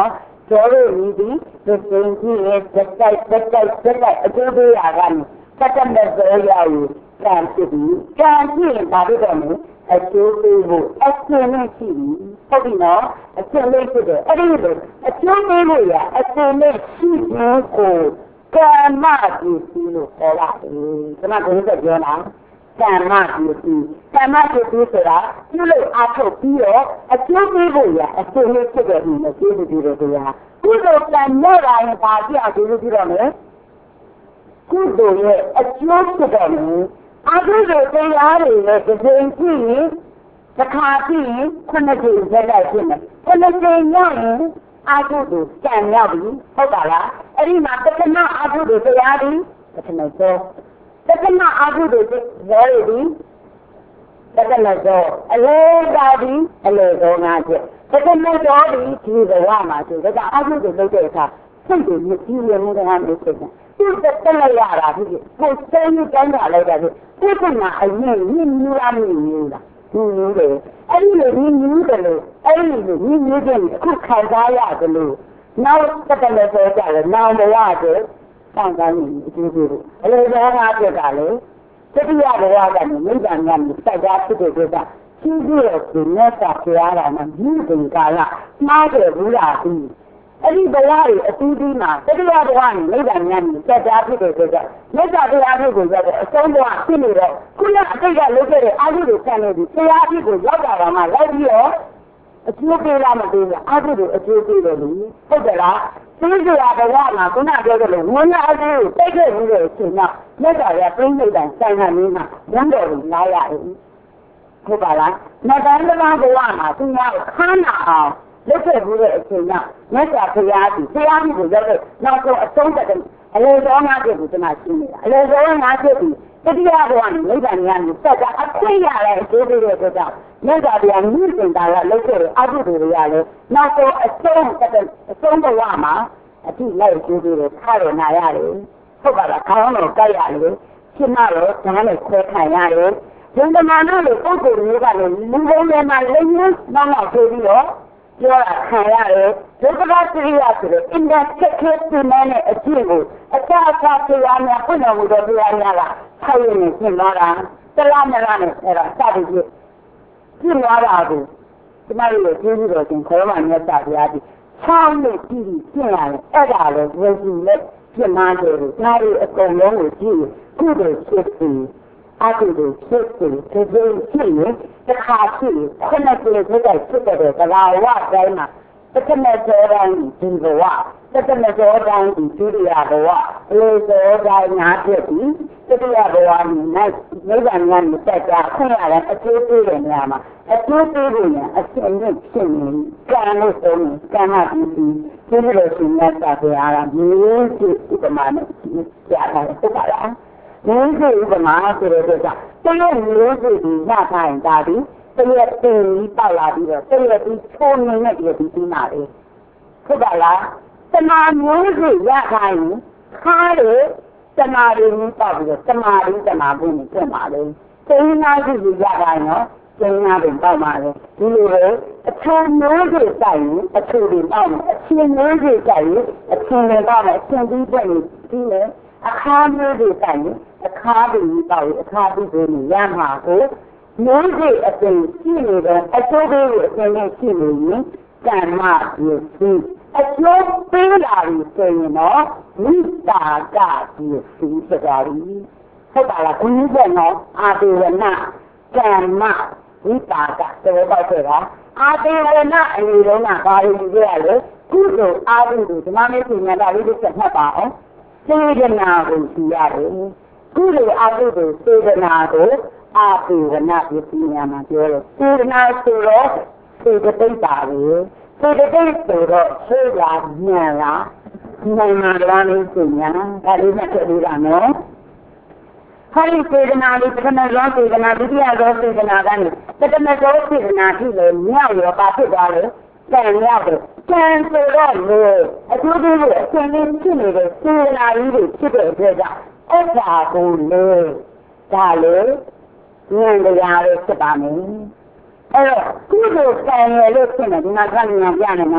ကျော်လို့ဤသည်ဒီစင်ကြီးရဲ့တက်တိုက်အကျိုးပေးရကနေတက်တက်မဲ့ဆိုရယူကံဖြစ်ပြီးကံဖြစ်ရင်ဘာဖြစ်တော့မလဲအကျိုးပေးဖို့အကျင့်နဲ့ရှိပြီဟုတ်ပြီနော်အကျင့်လေးဖြစ်တယ်အဲ့ဒီလိုအကျိုးပေးဖို့ရအကျင့်နဲ့ရှိဖို့ကိုကမ္မပစ္စည်းလို့ခေါ်ပါတယ်ကျွန်မကိုယ်ကပြောလားကမ္မပစ္စည်းဆိုတာပြုလို့အားထုတ်ပြီးတော့အကျိုးပေးဖို့ရအကျင့်လေးဖြစ်တယ်ဒီလိုကျေးဇူးပြုတယ်ဗျာကုသိုလ်ကံနဲ့တာရင်ဘာကြည့်အောင်ကျေးဇူးပြုတော့မလဲကုသိုလ်ရဲ့အကျိုးဖြစ်တယ်အကုသိုလ်တရားတွေနဲ့တစ်ကြိမ်ကြည့်ရင်တစ်ခါကြည့်ရင်ခုနှစ်ကြိမ်ဆက်လိုက်ဖြစ်မယ်ခုနှစ်ကြိမ်ရောက်ရင်အကုသိုလ်ကံရောက်ပြီဟုတ်ပါလားအဲ့ဒီမှာတက္ကနာအကုသိုလ်တရားတွေတက္ကနာသောတက္ကနာအကုသိုလ်တရားတွေတက္ကနာသောအလေသာဒီအလေသောငါချက်တက္ကနာသောဒီဒီဘဝမှာဆိုတော့အကုသိုလ်လုပ်တဲ့အခါစိတ်တွေမြည်ရမှုကမျိုးဖြစ်တယ်သူတက်လိုက်ရတာဖြစ်ဖြစ်ကိုယ်စိတ်နဲ့တိုင်းတာလိုက်တာဖြစ်ပြဿနာအရင်ညှင်းညူလာနေနေတာညှင်းညူတယ်အဲ့ဒီလိုညှင်းညူတယ်လို့အဲ့ဒီလိုညှင်းညူတဲ့အခုခံစားရတယ်လို့နောက်တက်တယ်ဆိုကြတယ်နောက်ဘဝကျတောင်းတနေအကျိုးပြုလို့အလေဘောငါပြက်ကလေတတိယဘဝကနေမိဗ္ဗာန်ကနေစိုက်တာဖြစ်တဲ့ကိစ္စရှိသေးတယ်ဒီမြတ်စွာဘုရားကမှဒီဒီကာလမှားတယ်ဘူးလားဒီအဲ့ဒီဘဝတွေအတူတူမှာတတိယဘဝနဲ့မိဗ္ဗာန်နဲ့စက်တာဖြစ်တဲ့ဆိုတော့မြတ်စွာဘုရားဖြစ်ကိုရောက်တဲ့အဆုံးဘဝဖြစ်နေတော့ခုနအတိတ်ကလုပ်ခဲ့တဲ့အာဟုတွေဆန်နေပြီတရားဖြစ်ကိုရောက်တာကမှလိုက်ပြီးတော့အကျိုးပေးလားမပေးလားအာဟုတွေအကျိုးပေးတယ်လို့ဟုတ်တယ်လားသိစရာဘဝမှာခုနပြောခဲ့လို့ဝိညာဉ်အကျိုးကိုတိတ်ခဲ့ပြီးတဲ့အချိန်မှာမြတ်စွာဘုရားပြိဋိဒံဆိုင်ခံနေမှာဝမ်းတော်ကိုလာရတယ်ဟုတ်ပါလားနတ်တန်တမဘဝမှာသူများကိုခမ်းနာအောင်လက်ဆက်ဘူးတဲ့အချိန်ကမြတ်စွာဘုရားကြီးကိုရောက်တဲ့နောက်ဆုံးအဆုံးသက်အလေသောငါပြည့်ကိုကျွန်တော်ရှင်းနေတာအလေသောငါပြည့်ကိုတတိယဘဝနဲ့နိဗ္ဗာန်ညာကိုစက်တာအခွင့်ရတဲ့အကျိုးပေးတဲ့အတွက်ကြောင့်မြတ်စွာဘုရားမြင့်တင်တာကလုပ်ခဲ့တဲ့အကုသိုလ်တွေကလည်းနောက်ဆုံးအဆုံးဘဝမှာအတိလိုက်ကျိုးပေးတဲ့ခါရနာရတယ်ဟုတ်ပါလားခေါင်းတော်ကြိုက်ရတယ်ရှင်းတော့ဓာတ်နဲ့ခွဲခံရတယ်ဒီဓမ္မနာလို့ပုဂ္ဂိုလ်မျိုးကလည်းလူဘုံထဲမှာလည်းညှင်းနောက်ဆိုပြီးတော့ပြောတာခံရတယ်ဒုက္ခသတိရဆိုတော့အင်တာချက်ခဲပြင်းတဲ့အကျင့်ကိုအခြားတရားများဖွင့်တော်မူသောတရားများကဆောက်ရနေရှင်းသွားတာတလားမလားနဲ့အဲ့ဒါစသည်ဖြင့်ရှင်းသွားတာကိုဒီမှာလို့ကျေးဇူးတော်ရှင်ခေါ်မှမြတ်စွာဘုရားကြီးဆောင်းနဲ့ကြည့်ရှင်းရတယ်အဲ့ဒါလည်းဝေစုလက်ပြင်းမှန်းတယ်ဒါတွေအကုန်လုံးကိုကြည့်ကုသိုလ်ဖြစ်ပြီးအကုသိုလ်ဖြစ်ပြီးဒီလိုဖြစ်ရင်တစ်ခါဖြစ်ခုနကလေးဖြစ်တဲ့ကလာဝတိုင်းမှာတက္ကမကျော်တိုင်းဒီဘဝတက္ကမကျော်တိုင်းဒီဒုတိယဘဝလေကျော်တိုင်းငါဖြစ်ပြီးတတိယဘဝနဲ့နိဗ္ဗာန်ညာနဲ့တက်တာခွင့်ရတဲ့အကျိုးပေးတဲ့နေရာမှာအကျိုးပေးဖို့ညာအစဉ်နဲ့ဖြစ်နေကံလို့ဆိုရင်ကံမှပြီးဒီလိုရှင်မြတ်စွာဘုရားကမျိုးစုဥပမာနဲ့ကြားတာဟုတ်ပါလားမျိုးစုဥပမာဆိုတဲ့ကတည်းကမျိုးစုဒီရထားရင်ဒါဒီတရတင်ပြီးပေါက်လာပြီးတော့တရပြီးချုံနေတဲ့ဒီပြီးမှလေဟုတ်ပါလားတမာမျိုးစုရထားရင်ခါးတယ်တမာရင်းပေါက်ပြီးတော့တမာရင်းတမာဘုံနဲ့ပြင်ပါလေစိန်းနာစုရထားရင်တော့စိန်းနာပင်ပေါက်ပါလေဒီလိုပဲအထူးမျိုးစုစိုက်ရင်အထူးတွေပေါက်မယ်အချင်းမျိုးစုစိုက်ရင်အချင်းတွေပေါက်မယ်အချင်းပြီးပြည့်နေပြီးမယ်အခါမျိုးတွေစိုက်ရင်အခါပြီးပေါက်ရင်အခါပြီးပြည့်နေရမှာကိုမျိုးစေ့အစဉ်ရှိနေတဲ့အကျိုးပေးကိုအစဉ်နဲ့ရှိနေရင်ကမ္မပစ္စည်းအကျိုးပေးလာပြီဆိုရင်တော့ဝိတာကပစ္စည်းဖြစ်သွားပြီဟုတ်ပါလားဘုန်းကြီးကနော်အာသေဝနကမ္မဝိတာကတော်တော့ခဲ့တာအာသေဝနအရင်တုန်းကဘာလို့ဒီကြရလဲကုသိုလ်အာဟုတို့ဓမ္မမေသိဉာဏ်လေးတစ်ချက်မှတ်ပါအောင်စေတနာကိုရှိရတယ်ကုသိုလ်အာဟုတို့စေတနာကိုအာသေဝနပစ္စည်းများမှာပြောတယ်စေတနာဆိုတော့စေတသိက်ပါပဲစေတသိက်ဆိုတော့ဆေးလာညံလာညံလာလို့ဆိုညာဒါလေးနဲ့တွေ့ရနော်ဟာဒီစေတနာလေးပထမဆုံးစေတနာဒုတိယဆုံးစေတနာကနေပထမဆုံးစေတနာရှိလို့မြောက်ရောပါဖြစ်သွားတယ်ကံရောက်တယ်ကံဆိုတော့လေအကျိုးပေးလို့အရှင်လေးဖြစ်နေတဲ့စေတနာကြီးတွေဖြစ်တဲ့အတွက်ကြောင့်အဲ့ဒါကိုလေဒါလေဉာဏ်တရားလေးဖြစ်ပါမယ်အဲ့တော့ကုသိုလ်ကံရလို့ဖြစ်နေဒီမှာကဉာဏ်ပြနေနော်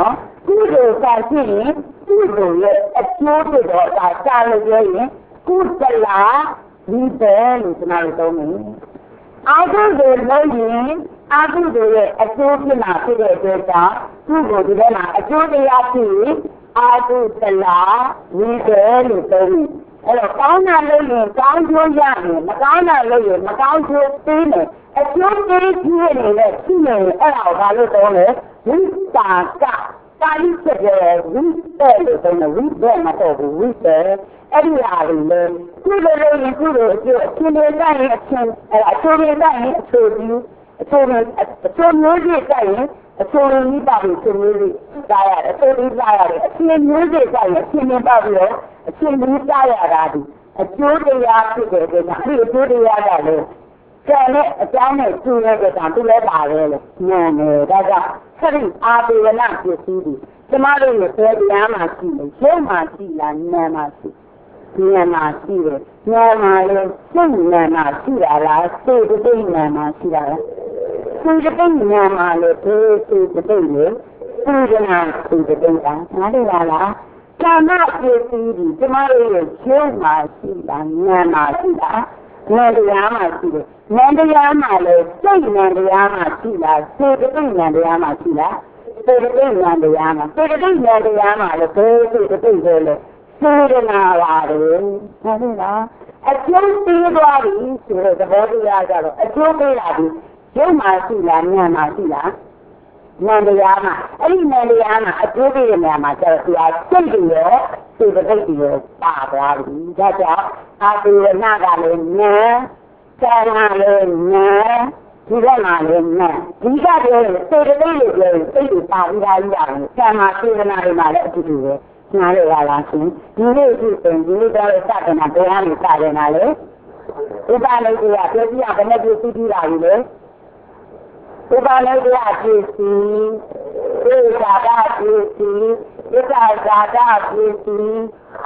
ကုသိုလ်ကရှိရင်ကုသိုလ်ရဲ့အကျိုးတွေတော့ဒါစာလို့ပြောရင်ကုသလာဝိပယ်လို့ကျွန်တော်တို့သုံးတယ်အာဟုတို့လို့ရင်အာဟုတို့ရဲ့အကျိုးဖြစ်မှာဖြစ်တဲ့အတွက်ကြောင့်သူ့ကိုဒီထဲမှာအကျိုးတရားဖြစ်အာဟုသလာဝိပယ်လို့သုံးတယ်အဲ့တော့ကောင်းတာလို့ရင်ကောင်းကျိုးရမယ်မကောင်းတာလို့ရင်မကောင်းကျိုးပေးမယ်အကျိုးပေးဖြစ်နေတဲ့ရှိနေအဲ့ဒါကိုဘာလို့သုံးလဲဝိပါကပါဠိချက်ရဲ့ဝိပယ်လို့သုံးတယ်ဝိပယ်မဟုတ်ဘူးဝိပယ်အဲ့ဒီဟာတွေလေကုသိုလ်လို့ရင်ကုသိုလ်အကျိုးအချင်းတွေတိုင်းအချင်းအဲ့ဒါအချိုးတွေတိုင်းအချိုးကြီးအချိုးမျိုးတွေတိုင်းအချိုးရင်းပါပြီးအချိုးမျိုးတွေစားရတယ်အချိုးလေးစားရတယ်အချင်းမျိုးတွေတိုင်းအချင်းတွေပါပြီးတော့အချင်းလေးစားရတာဒီအကျိုးတရားဖြစ်တဲ့အတွက်အဲ့ဒီအကျိုးတရားကလည်းကျန်တဲ့အကြောင်းနဲ့ကျူးတဲ့ကောင်သူလည်းပါပဲလေညံနေဒါကြောင့်ခရိအာပေဝနာပစ္စည်းဒီကျမတို့ရဲ့ဘယ်တရားမှရှိလဲရုပ်မှရှိလားနာမ်မှရှိဉာဏ်မှရှိတယ်ဉာဏ်မှလည်းစိတ်ဉာဏ်မှရှိတာလားစိတ်တိတ်ဉာဏ်မှရှိတာလားစိတ်တိတ်ဉာဏ်မှလည်းဒီစိတ်တိတ်လေစိတ်ဉာဏ်စိတ်တိတ်ကနားလည်ပါလားကာမပစ္စည်းဒီကျမတို့ရဲ့ရုပ်မှရှိလားဉာဏ်မှရှိလားဉာဏ်တရားမှရှိတယ်ဉာဏ်တရားမှလည်းစိတ်ဉာဏ်တရားမှရှိလားစိတ်တိတ်ဉာဏ်တရားမှရှိလားစိတ်တိတ်ဉာဏ်တရားမှစိတ်တိတ်ဉာဏ်တရားမှလည်းဘယ်စိတ်တိတ်ပဲလဲစေရနာပါတယ်ဟုတ်လားအကျိုးပေးသွားပြီဆိုတဲ့သဘောတရားကြတော့အကျိုးပေးလာပြီရုပ်မှရှိလားဉာဏ်မှရှိလားဉာဏ်တရားမှအဲ့ဒီဉာဏ်တရားမှအကျိုးပေးတဲ့နေရာမှာကျတော့သူကစိတ်တွေရောစိတ်တိတ်တွေရောပါသွားပြီဒါကြောင့်အာပေဝနာကလည်းဉာဏ်ဉာဏ်ကလည်းဉာဏ်ဒီကမှလည်းဉာဏ်ဒီကတည်းကစိတ်တိတ်လို့ပြောရင်စိတ်တွေပါပြီးသားကြီးရတယ်ဆံမှာစေရနာတွေမှလည်းအတူတူပဲနားရပါလားရှင်ဒီနေ့ဒီပြင်ဒီနေ့တော့စတဲ့နာတရားတွေစတယ်နာလေဥပနိဒေယပြောပြရဘယ်နဲ့ပြည့်စည်လာပြီလဲဥပနိဒေယပြည့်စည်ဧကာဒပြည့်စည်ဧကာဇာတပြည့်စည်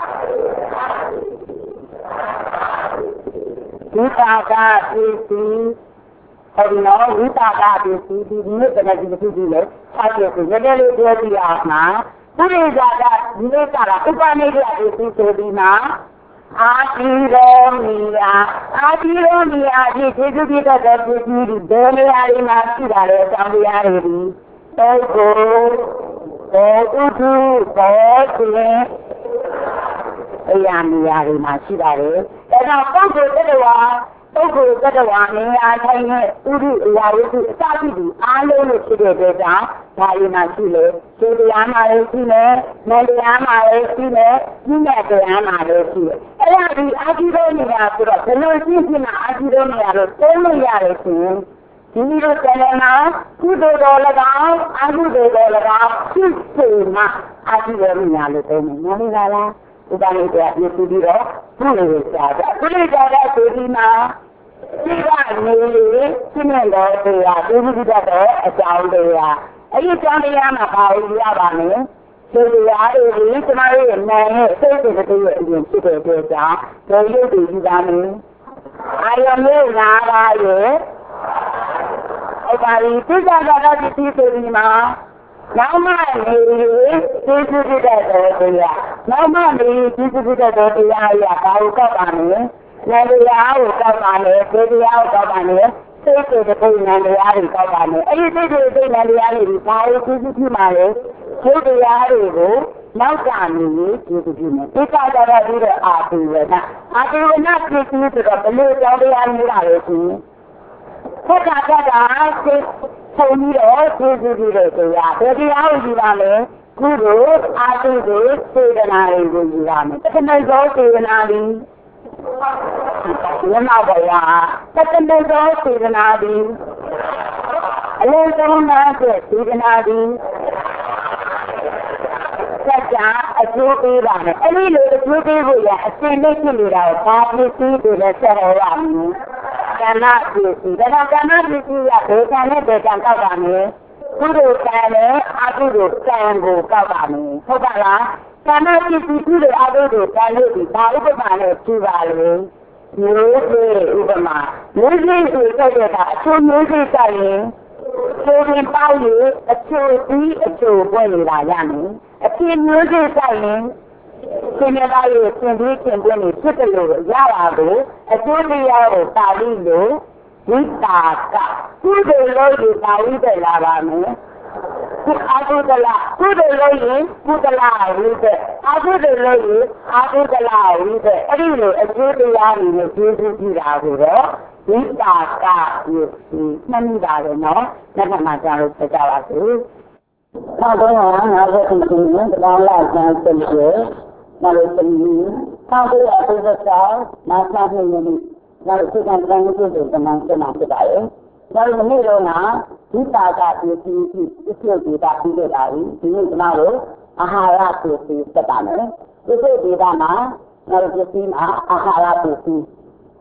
ဝိပါကပြည့်စည်ဟောဒီနော်ဝိပါကပြည့်စည်ဒီနေ့ဘယ်နဲ့ပြည့်စည်လဲဆက်ပြည့်စည်လည်းလည်းပြောပြရမှာပုရိသတာဒီလိုကတာဥပနိဒေယပြည့်ဆိုပြီးမှအာတိရောမီယာဒီကျေစုပြတဲ့ပစ္စည်းဒီဘယ်နေရာတွေမှာရှိတာလဲအကြောင်းတရားတွေဒီပုဂ္ဂိုလ်ဘောဥထုဘောသင်အရာနေရာတွေမှာရှိတာလေဒါကြောင့်ပုဂ္ဂိုလ်တ attva ပုဂ္ဂိုလ်တ attva နေရာတိုင်းနဲ့ဥဒုအရာဝတ္ထုအစရှိသည်အားလုံးလို့ဖြစ်တဲ့အတွက်ကြောင့်ဒါရီမှာရှိလေစေတရားမှာလည်းရှိမယ်၊မေတရားမှာလည်းရှိမယ်၊ဉာဏ်တရားမှာလည်းရှိတယ်။အဲ့ဒါဒီအာဇီရောနေရာဆိုတော့ဘယ်လိုရှင်းပြမှာအာဇီရောနေရာလို့သုံးလို့ရတယ်ဆိုရင်ဒီလိုတည်းမှာကုသိုလ်တော်၎င်းအကုသိုလ်တော်၎င်းဖြစ်စေမှာအာဇီရောနေရာလို့သုံးတယ်။နားလည်လား။ဥပနိဒေယပြည့်စုံပြီးတော့ဘုရားရှာတာဘုရားရှာတဲ့ဆိုဒီမှာဒီကနေလေရှင်းတဲ့တရားဒီလိုတော့အကြောင်းတရားအဲ့ဒီကြောင့်တရားမှာပါလို့ရပါမယ်ဒီတရားတွေဒီကျမတို့ရဲ့နာမ်ရဲ့စိတ်တွေရဲ့အရင်ဖြစ်တဲ့အတွက်ကြောင့်ဒီလိုတည်ကြပါမယ်အာယုံလေးလာပါရဲ့ဥပါရိသစ္စာကတော့ဒီဆိုဒီမှာနောက်မှနေကျေးဇူးပြုတဲ့တရားနောက်မှနေကျေးဇူးပြုတဲ့တရားရဘာလို့ကောက်ပါမလဲနာတရားကိုကောက်ပါမယ်ဒီတရားကိုကောက်ပါမယ်စိတ်တွေတိတ်နံတရားတွေကောက်ပါမယ်အဲ့ဒီစိတ်တွေတိတ်နံတရားတွေဘာလို့ကျေးဇူးပြုမှာလဲစိတ်တရားတွေကိုနောက်ကနေကျေးဇူးပြုမယ်ဒီကကြတော့ပြီးတော့အာပေဝနာပြည့်စည်ဆိုတော့ဘယ်လိုကြောင်းတရားမျိုးလာလဲဆိုရင်ခက်တာစိတ်ပုံပြီးတော့ကျေးဇူးပြုတဲ့တရားဒီတရားကိုယူပါမယ်ကုသိုလ်အာတုတွေစေတနာတွေကိုယူပါမယ်တစ်ခဏသောစေတနာတွေဝနာဘဝတတမေသောစေတနာဒီအလုံးစုံနာတဲ့စေတနာဒီစัจ जा အကျိုးပေးပါမယ်အဲ့ဒီလိုအကျိုးပေးဖို့ရအစဉ်နဲ့ဖြစ်နေတာကိုဘာပစ္စည်းတွေလဲဆက်ဟောရမယ်ကဏ္ဍပစ္စည်းဒါကဏ္ဍပစ္စည်းရဘေကံနဲ့ဘေကံကောက်ပါမယ်ကုသိုလ်ကံနဲ့အကုသိုလ်ကံကိုကောက်ပါမယ်ဟုတ်ပါလားကံနဲ့ပစ္စည်းပြုလို့အကုသိုလ်ကံလို့ဒီဘာဥပမာနဲ့ကြည့်ပါလေမျိုးစေ့ဥပမာမျိုးစေ့ဆိုတဲ့အချိုးမျိုးစေ့ကြရင်ဆိုရင်ပေါ့ရအချိုပြီးအချိုပွဲနေတာရမယ်အဖြစ်မျိုးစိတ်ဆိုင်ရင်ရှင်ရသားရဲ့ရှင်ပြီးရှင်ပွဲနေဖြစ်တယ်လို့ရတာကိုအကျိုးတရားကိုပါဠိလိုဝိတာကကုသိုလ်လို့ဒီပါဠိတယ်လာပါမယ်အာဟုဒလကုသိုလ်လို့ရင်ကုသလဝိသက်အာဟုဒလို့ရင်အာဟုဒလဝိသက်အဲ့ဒီလိုအကျိုးတရားတွေနဲ့ကျေးဇူးပြုတာကိုတော့ဝိတာကဒီမှတ်မိပါတယ်နော်လက်ထမှာကြားလို့ပြကြပါစို့1950ခုနှစ်တရားလာကျမ်းစစ်ရဲ့နောက်လို့ဒီ1956နာစာနှစ်နှစ်နောက်ခုခံတဲ့မှုတွေတမန်ကျမ်းဖြစ်ပါတယ်ဒါပေမဲ့တော့ကဒီတာကဒီအဖြစ်ဒေတာပြီးခဲ့ပါပြီဒီနေ့ကျွန်တော်တို့အာဟာရပစ္စည်းသက်တာမယ်ဒီစိတ်ဒေတာမှာနောက်ပစ္စည်းမှာအာဟာရပစ္စည်း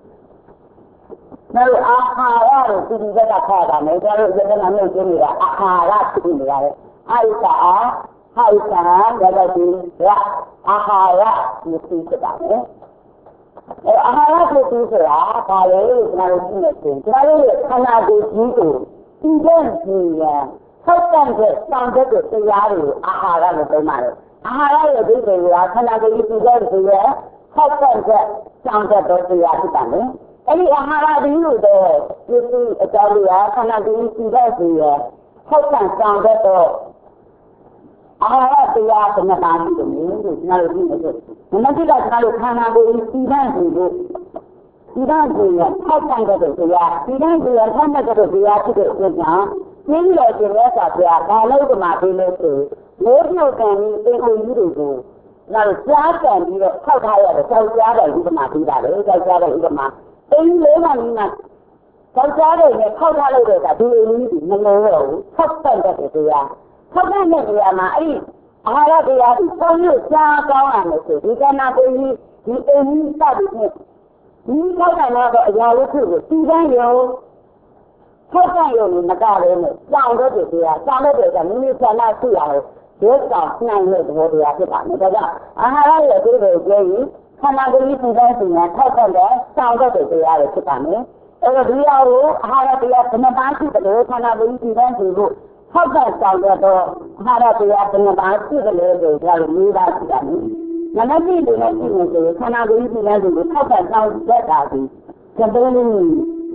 နောက်အာဟာရကိုဒီဒီကခါတာမယ်ဒါတို့ဒီကနေ့မျိုးကျင်းနေတာအာဟာရဖြစ်နေရတယ်အာယတာဟာယတာရတဲ့ဒီအာဟာရပစ္စည်းသက်တာမယ်အာဟာရပစ္စည်းဆိုတာဘာလဲကျွန်တော်တို့သိနေတယ်ကျွန်တော်တို့ခန္ဓာကိုယ်ကြီးကိုဒီကနေ့ရထောက်ပံ့တဲ့စောင့်တဲ့တရားတွေအာဟာရလို့ပြောပါတယ်အာဟာရရဲ့ဒီပေကခန္ဓာကိုယ်ကြီးတဲ့ဆိုရထောက်ပံ့တဲ့စောင့်တဲ့တရားဖြစ်တယ်အဲ့ဒီအာဟာရဒီလိုတော့ဒီအကြောင်းအရာခန္ဓာကိုယ်ကြီးတဲ့ဆိုရထောက်ပံ့စောင့်တဲ့အာဟာရတရားကနှစ်ပါးရှိတယ်လို့ကျွန်တော်တို့သိနေတယ်။မနတိကကျွန်တော်တို့ခန္ဓာကိုယ်ကြီးစီးတန်းစီလို့စီးတန်းစီရထောက်ပံ့တဲ့တရားစီးတန်းစီရထောက်ပံ့တဲ့တရားဖြစ်တဲ့အတွက်ကြောင့်ပြင်းလို့ကျင်ရတာပြဘာလို့ဒီမှာပြလို့ဆိုမိုးပြုတ်ကန်ပြီးအင်ကိုကြီးတွေကိုနောက်ကြားကန်ပြီးတော့ထောက်ထားရတယ်ကြောက်ကြားတယ်ဥပမာပြီးတာလေကြောက်ကြားတဲ့ဥပမာအင်းလေးကလည်းကြောက်ကြားတယ်နဲ့ထောက်ထားလို့တဲ့ကဒီအင်းကြီးမလို့တော့ဘူးထောက်ပံ့တဲ့တရားထောက်ပံ့တဲ့နေရာမှာအဲ့ဒီအာဟာရတရားကိုပေါင်းလို့ကြားကောင်းအောင်လို့ဆိုဒီကနာကိုကြီးဒီအင်းကြီးစသည်ဖြင့်ဒီထောက်ပံ့တော့အရာဝတ္ထုကိုစီကန်းရောထောက်ပံ့ရုံနဲ့မကဘဲနဲ့ကြောင်တဲ့တရားကြောင်တဲ့ကမိမိဆန္ဒရှိရအောင်ဒီကောင်နိုင်တဲ့သဘောတရားဖြစ်ပါမယ်ဒါကြောင့်အာဟာရရဲ့အကျိုးတွေကိုပြောရင်ခန္ဓာကိုယ်ကြီးစီကန်းစီကန်းထောက်ပံ့တဲ့ကြောင်တဲ့တရားတွေဖြစ်ပါမယ်အဲ့တော့ဒီအရာကိုအာဟာရတရားဘယ်နှပါးရှိတယ်ခန္ဓာကိုယ်ကြီးစီကန်းစီလို့ထောက်ပံ့ဆောင်တော့အာဟာရတရားဘယ်နှပါးရှိတယ်လို့ပြောလို့မျိုးသားရှိတာမျိုးနမတိတွေနဲ့ရှိနေဆိုခန္ဓာကိုယ်ကြီးစီကန်းစီလို့ထောက်ပံ့ဆောင်တတ်တာဒီသဘောလေး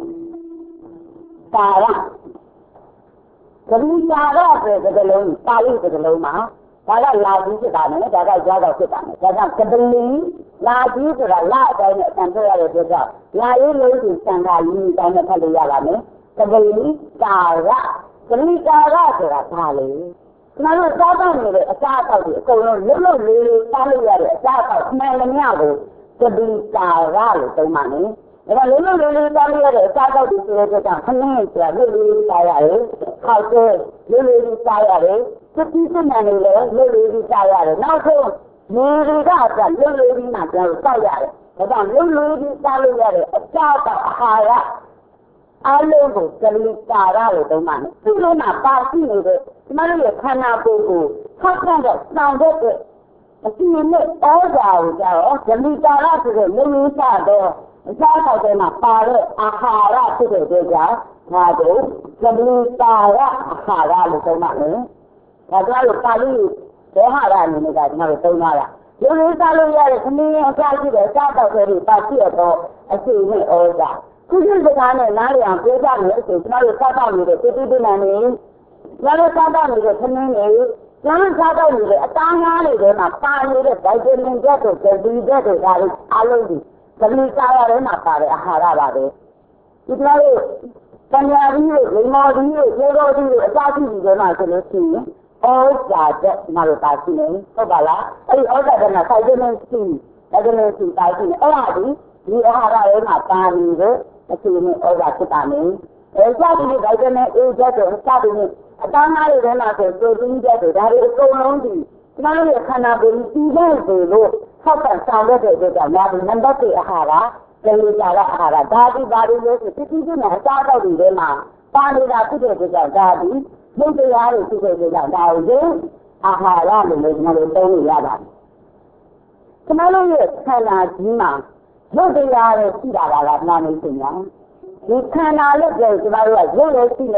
ကာရကတိကာရဆိုတဲ့ကလုံးပါဠိကလုံးမှာဒါကလာကြီးဖြစ်တာနဲ့ဒါကကြားတော့ဖြစ်တာနဲ့ဒါကြောင့်ကတိလာကြီးဆိုတာလာအတိုင်းနဲ့အတန်ထွက်ရတဲ့အတွက်ကြောင့်လာရေးလို့ဒီစံဃာကြီးအတိုင်းနဲ့ဖတ်လို့ရပါမယ်ကတိကာရကတိကာရဆိုတာဘာလဲကျွန်တော်တို့စားတော့နေတဲ့အစားအသောက်တွေအကုန်လုံးလွတ်လွတ်လေးလေးစားလို့ရတဲ့အစားအသောက်မှန်သမျှကိုကတိကာရလို့သုံးပါမယ်ဒါကလုံးလုံးလေးလေးစားလို့ရတဲ့အစားအသောက်တွေဆိုတဲ့ကြောင့်ခဏလေးကြာလွတ်လေးစားရတယ်။ခောက်တဲ့လွတ်လေးစားရတယ်။သတိစနံလေးလည်းလွတ်လေးစားရတယ်။နောက်ဆုံးမြေတွေကလွတ်လေးမှပြောင်းစားရတယ်။ဒါကြောင့်လွတ်လေးစားလို့ရတဲ့အစားအသောက်အာဟာရအလုံးကိုကလေးကာရလို့သုံးပါမယ်။ဒီလိုမှပါရှိနေတဲ့ကျမတို့ရဲ့ခန္ဓာကိုယ်ကိုထောက်ပံ့တဲ့စောင့်တဲ့အစီအမံဩဇာကိုကြတော့ကလေးကာရဆိုတဲ့လူမျိုးစားတော့အစားအသောက်တွေမှာပါတဲ့အာဟာရဖြစ်တဲ့အတွက်ကြောင့်ဒါကိုကတိတာရအာဟာရလို့သုံးပါမယ်။ဒါကြောင့်ပါဠိဒေဟာရအနေနဲ့ကကျွန်တော်တို့သုံးတာ။ဒီလိုစားလို့ရတဲ့ခမင်းအစားရှိတဲ့အစားအသောက်တွေပါရှိတော့အစီအမံဩဇာခုခုစကားနဲ့နားလည်အောင်ပြောကြမယ်ဆိုကျွန်တော်တို့စားတော့နေတဲ့တိတိပ္ပံနေကျွန်တော်တို့စားတော့နေတဲ့ခမင်းတွေကျွန်တော်စားတော့နေတဲ့အသားငါးတွေထဲမှာပါနေတဲ့ဗိုက်တာမင်ဓာတ်တို့ကယ်လီဓာတ်တို့ဒါတွေအားလုံးဒီကလေးစားရတဲ့မှာပါတဲ့အာဟာရပါပဲဒီလိုလေတဏှာကြီးတွေလိမ္မော်ကြီးတွေကျေတော်ကြီးတွေအစားရှိပြီးတော့မှဆိုလို့ရှိရင်ဩဇာတဲ့မှာလို့ပါရှိနေဟုတ်ပါလားအဲ့ဒီဩဇာတဲ့မှာစိုက်တဲ့စီဒါကလေးစီပါရှိနေအဲ့ဒါဒီအာဟာရတွေမှာပါနေတဲ့အချိန်နဲ့ဩဇာဖြစ်တာနေအဲစသည်ဖြင့်ဗိုက်တာမင်အေးဓာတ်တို့စသည်ဖြင့်အသားငါးတွေထဲမှာဆိုပရိုတင်းဓာတ်တို့ဒါတွေအကုန်လုံးဒီကျွန်တော်တို့ရဲ့ခန္ဓာကိုယ်ကြီးပြီးတဲ့ဆိုလို့ထောက်ပံ့ဆောင်တဲ့အတွက်ကြောင့်ဒါကနံပါတ်1အာဟာရကလေးကာရအာဟာရဒါဒီဘာလို့လဲဆိုတိတိကျကျအစားအသောက်တွေထဲမှာပါနေတာဖြစ်တဲ့အတွက်ကြောင့်ဒါဒီဘုရားတွေဖြစ်တဲ့အတွက်ကြောင့်ဒါကိုအာဟာရလို့လည်းကျွန်တော်တို့သုံးလို့ရပါတယ်ကျွန်တော်တို့ရဲ့ခန္ဓာကြီးမှာဘုရားတွေရှိတာကနာမည်ရှင်ညာဒီခန္ဓာလို့ပြောကျွန်တော်တို့ကရုပ်လည်းရှိတယ်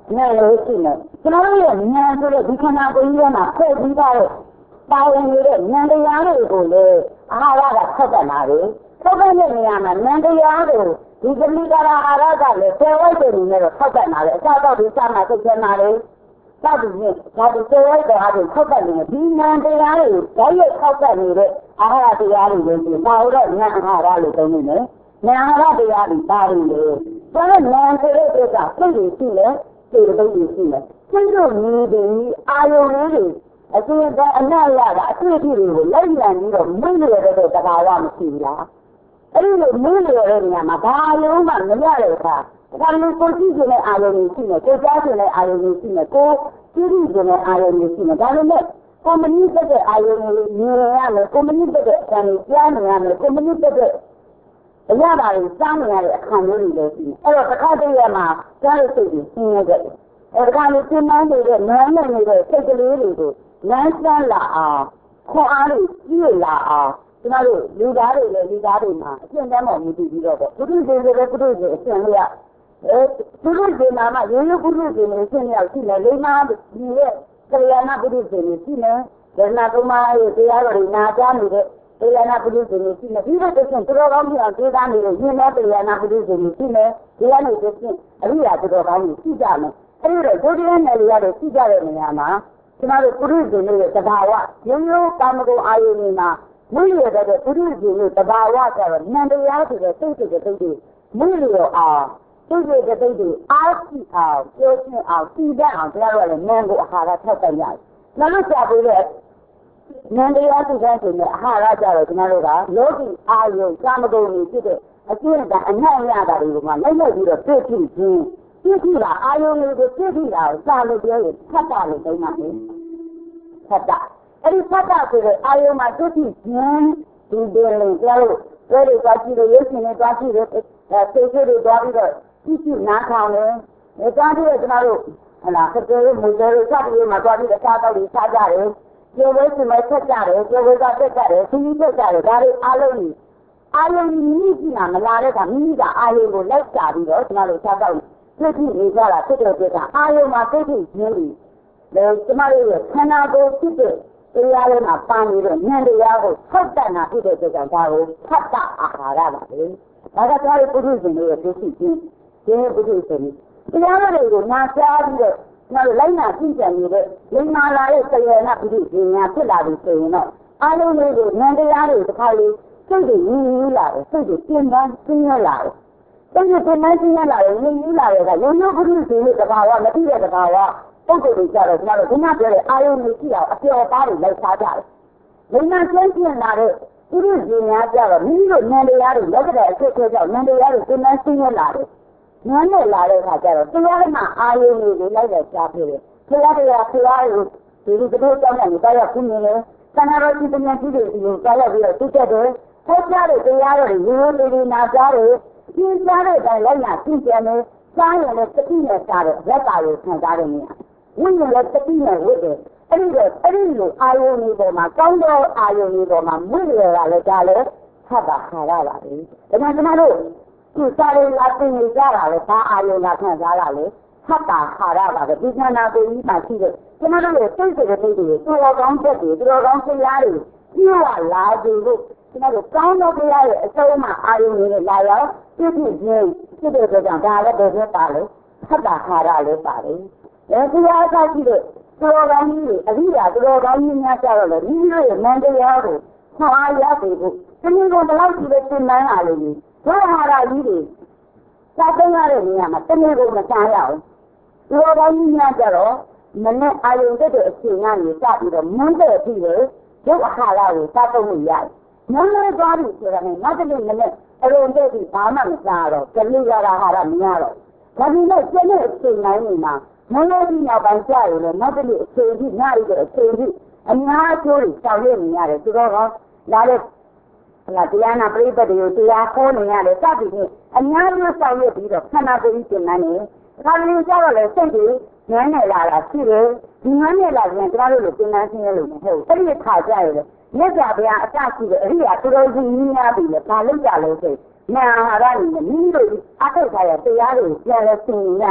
နဲ့လို့ရှိနေကျွန်တော်တို့ရဲ့ဉာဏ်ဆိုတဲ့ဒီခန္ဓာကိုယ်ကြီးမှာဖွဲ့ပြီးသားတဲ့ပါဝင်နေတဲ့ဉာဏ်တရားတွေကိုလေအာဟာရကဆက်တတ်လာတယ်ဆက်တတ်တဲ့နေရာမှာဉာဏ်တရားကိုဒီကတိကရာအာဟာရကလည်းဆယ်ဝိုက်တဲ့နေနဲ့တော့ဆက်တတ်လာတယ်အစတော့ဒီစမှာသိချင်လာတယ်သာဒီနဲ့ဒါဒီဆယ်ဝိုက်တဲ့အားဖြင့်ဆက်တတ်နေတယ်ဒီဉာဏ်တရားတွေကိုဓာတ်ရိုက်ဆက်တတ်နေတဲ့အာဟာရတရားတွေလို့ဒီပါတော့ဉာဏ်အာဟာရလို့သုံးနေတယ်ဉာဏ်အာဟာရတရားတွေပါနေတယ်ဒါနဲ့ဉာဏ်ဆိုတဲ့ဥစ္စာစိတ်တွေရှိလဲစိတ်တွေရှိလဲစိတ်တို့မြည်ပြီးအာယုံလေးတွေအကျဉ်းအနက်ရတာအတွေ့အထိတွေကိုလိုက်လံပြီးတော့မွေးလျော်တဲ့သဘာဝမရှိဘူးလားအဲ့ဒီလိုမွေးလျော်တဲ့နေရာမှာဘာယုံမှမရတဲ့အခါဒါလည်းကိုကြည့်ခြင်းနဲ့အာယုံတွေရှိနေကိုကြားခြင်းနဲ့အာယုံတွေရှိနေကိုကြည့်ခြင်းနဲ့အာယုံတွေရှိနေဒါလည်းကွန်မနီတက်တဲ့အာယုံတွေမြင်ရမယ်ကွန်မနီတက်တဲ့အခံတွေကြားနေရမယ်ကွန်မနီတက်တဲ့အရာတွေစားနေရတဲ့အခါမျိုးတွေလည်းရှိနေအဲ့တော့တစ်ခါတည်းရမှာကြားရစိတ်ကြီးရှင်းရတဲ့အဲ့ဒါကလည်းပြင်းနှန်းနေတဲ့နန်းနေတဲ့စိတ်ကလေးတွေကိုလမ်းစမ်းလာအောင်ခွန်အားတွေကြီးလာအောင်ကျွန်တော်တို့လူသားတွေလည်းလူသားတွေမှာအကျင့်တမ်းပေါ်မူတည်ပြီးတော့ပုထုဇဉ်တွေလည်းပုထုဇဉ်အကျင့်လေးရပုထုဇဉ်မှာရိုးရိုးပုထုဇဉ်တွေရှင်းရရှိနေလိမ္မာဒီရဲ့ကလျာဏပုထုဇဉ်တွေရှိနေဒေနာကုမာရဲ့တရားတော်တွေနာကြားနေတဲ့ကလျာဏပုထုဇဉ်တွေရှိနေပြီးတော့တခြင်းသူတော်ကောင်းပြအောင်ဒေသနေတဲ့ရင်းတဲ့ကလျာဏပုထုဇဉ်တွေရှိနေဒီကနေတခြင်းအရိယာသူတော်ကောင်းတွေရှိကြမယ်အဲ့ဒီတော့ဒုတိယနယ်လေးရတဲ့ရှိကြတဲ့နေရာမှာကျွန်တော်တို့ပုရိသေတွေရဲ့သဘာဝရိုးရိုးကာမဂုဏ်အာယုန်တွေမှာမွေးရတဲ့ပုရိသေတွေသဘာဝကျတော့ဉာဏ်တရားဆိုတဲ့စိတ်တွေတွေမွေးလျော်အောင်စိတ်တွေတွေအားရှိအောင်ပြောရှင်းအောင်သိတတ်အောင်ကျွန်တော်တို့လည်းဉာဏ်ကိုအာဟာရထောက်ပံ့ရတယ်။နောက်လို့ကြာပြီးတဲ့ဉာဏ်တရားသိတဲ့ဆိုတဲ့အာဟာရကျတော့ကျွန်တော်တို့ကလောကီအာယုန်ကာမဂုဏ်တွေဖြစ်တဲ့အကျင့်ကအနံ့ရတာတွေကိုမှလိုက်လိုက်ပြီးတော့သိသိချင်းသိသိတာအာယုန်တွေကိုသိသိတာကိုစာလို့ပြောရင်ဖတ်တာလို့ပြောမှာလေဖတ်တာအဲ့ဒီဖတ်တာဆိုတဲ့အာယုန်မှာသိသိချင်းဒီတယ်လို့ပြောလို့ပြောလို့သွားကြည့်လို့ရုပ်ရှင်နဲ့သွားကြည့်လို့စိတ်တွေသွားပြီးတော့သိသိနားထောင်တယ်ဒါကြောင့်ဒီကျွန်တော်တို့ဟလာစတဲ့မူတွေစတဲ့မှာသွားပြီးအစားတော့စားကြတယ်ကျေဝဲစမဲဆက်ကြတယ်ကျေဝဲကတက်ကြတယ်သီးတက်ကြတယ်ဒါတွေအားလုံးကြီးအာယုန်ကြီးမိမိကမလာတဲ့ကမိမိကအာယုန်ကိုလိုက်ကြပြီးတော့ကျွန်တော်တို့စားတော့သိသိနေကြတာဖြစ်တဲ့အတွက်အာယုံမှာသိသိချင်းပြီးလေကျမတို့ရဲ့ခန္ဓာကိုယ်ဖြစ်တဲ့တရားတွေမှာပါနေတဲ့ဉာဏ်တရားကိုထောက်တတ်တာဖြစ်တဲ့အတွက်ကြောင့်ဒါကိုဖတ်တာအာဟာရပါပဲဒါကကြားရပုထုဇဉ်တွေရဲ့သိသိချင်းဒီပုထုဇဉ်တွေတရားတွေကိုနာကြားပြီးတော့ကျွန်တော်လိုက်နာကြည့်ကြံနေတဲ့လိမ္မာလာတဲ့ဆရာနာပုထုဇဉ်များဖြစ်လာပြီဆိုရင်တော့အာယုံတွေကိုဉာဏ်တရားတွေတစ်ခါလေးစိတ်တွေရင်းရလာတယ်စိတ်တွေပြင်းပန်းပြင်းရလာတယ်အဲ့ဒီပြန်နိုင်ပြန်လာရင်မြင်လာရတာရိုးရိုးပုထုဇဉ်တွေတဘာဝမသိတဲ့တဘာဝပုံကိုယ်တွေကြတော့ကျွန်တော်တို့ဒီမှာပြောတဲ့အာယုန်ကြီးကြည့်အောင်အပျော်ပါးတွေလိုက်စားကြတယ်။ဒီမှာကျင်းကျင်လာတဲ့ပုထုဇဉ်များကြတော့မိမိတို့ဉာဏ်တရားတွေလက်တဲ့အဖြစ်အကြောင်းဉာဏ်တရားတွေပြန်နိုင်ဆင်းရဲလာတယ်။ဉာဏ်နဲ့လာတဲ့အခါကျတော့တရားမှာအာယုန်တွေလိုက်တဲ့ကြားပြတယ်။တရားတရားကိုဒီလိုတို့ကြောင့်လည်းတာရခုနေတယ်။သံဃာတော်ကြီးပြန်ကြည့်တယ်ဒီလိုတာရပြီးတော့သိတတ်တယ်။ဟောကြားတဲ့တရားတွေရိုးရိုးလေးနာကြားတယ်။ကျင်းစားတဲ့အတိုင်းလိုက်လာသိကြတယ်စားရင်လည်းတတိနဲ့စားတယ်ရက်တာကိုခံစားရနေရတယ်ဝိညာဉ်လည်းတတိနဲ့ဝိတယ်အဲ့ဒီလိုအာယုန်ဒီပေါ်မှာကောင်းသောအာယုန်ဒီပေါ်မှာမွေ့ရတာလည်းဒါလည်းဖတ်တာခါရပါလေဒါကြောင့်ကျွန်တော်တို့ဒီစားရလာတင်နေကြတာလေဘာအာယုန်လာခံစားရလဲဖတ်တာခါရပါပဲဒီခန္ဓာကိုယ်ကြီးမှာရှိတဲ့ကျွန်တော်တို့ရဲ့စိတ်စိတ်တွေသူတော်ကောင်းချက်တွေသူတော်ကောင်းတရားတွေပြည့်ဝလာကြလို့ကျွန်တော်တို့ကောင်းသောတရားရဲ့အစုံမှာအာယုန်တွေလာရောက်ပြည့်ပြည့်ချင်းဖြစ်တဲ့အတွက်ကြောင့်ဒါလည်းတကယ်ပါလေဖတ်တာခါရလည်းပါလေဒီအားသာရှိတဲ့သူတော်ကောင်းကြီးတွေအရိယာသူတော်ကောင်းကြီးများကြတော့လေမိမိတို့ရဲ့မန္တရားကိုခွန်အားရပေးဖို့ဒီလိုဘယ်လောက်ရှိတဲ့သင်္นานအားလို့ဘုရားဟာရကြီးတွေစာသိရတဲ့နေရာမှာတနည်းကိုမစားရအောင်သူတော်ကောင်းကြီးများကြတော့မနဲ့အာယုန်တက်တဲ့အချိန်ကနေစပြီးတော့မွန်းတဲ့အထိလေရုပ်အာဟာရကိုစားသုံးလို့ရတယ်မွန်းလေးသွားပြီဆိုတာနဲ့နောက်တစ်နေ့မနဲ့အရုံတက်ပြီးဘာမှမစားတော့ကလေးရတာဟာရမရတော့ဒါပေမဲ့ကျန်တဲ့အချိန်တိုင်းမှာမလို့ဒီနောက်ပိုင်းကြာရင်လည်းနောက်တစ်နေ့အချိန်ကြီးညရီတဲ့အချိန်ကြီးအများကျိုးတွေဆောင်ရွက်နေရတယ်သူတော်ကောလာတဲ့တရားနာပရိသတ်တွေကိုတရားဟောနေရတယ်စသည်ဖြင့်အများကြီးဆောင်ရွက်ပြီးတော့ခန္ဓာကိုယ်ကြီးပြင်နိုင်တယ်ဒါလည်းကြတော့လေစိတ်တွေငန်းနေလာတာရှိတယ်ဒီငန်းနေလာရင်ကျွန်တော်တို့လိုပြင်နိုင်ခြင်းလို့မဟုတ်ဘူးအဲ့ဒီခါကြရလေမြတ်စွာဘုရားအစရှိတဲ့အရိယာသူတော်ကြီးကြီးများပြီလေဒါလုပ်ကြလို့ဆိုနာဟာရနေမိမိတို့အထုတ်ထားရတရားတွေပြန်လဲသင်ရတယ်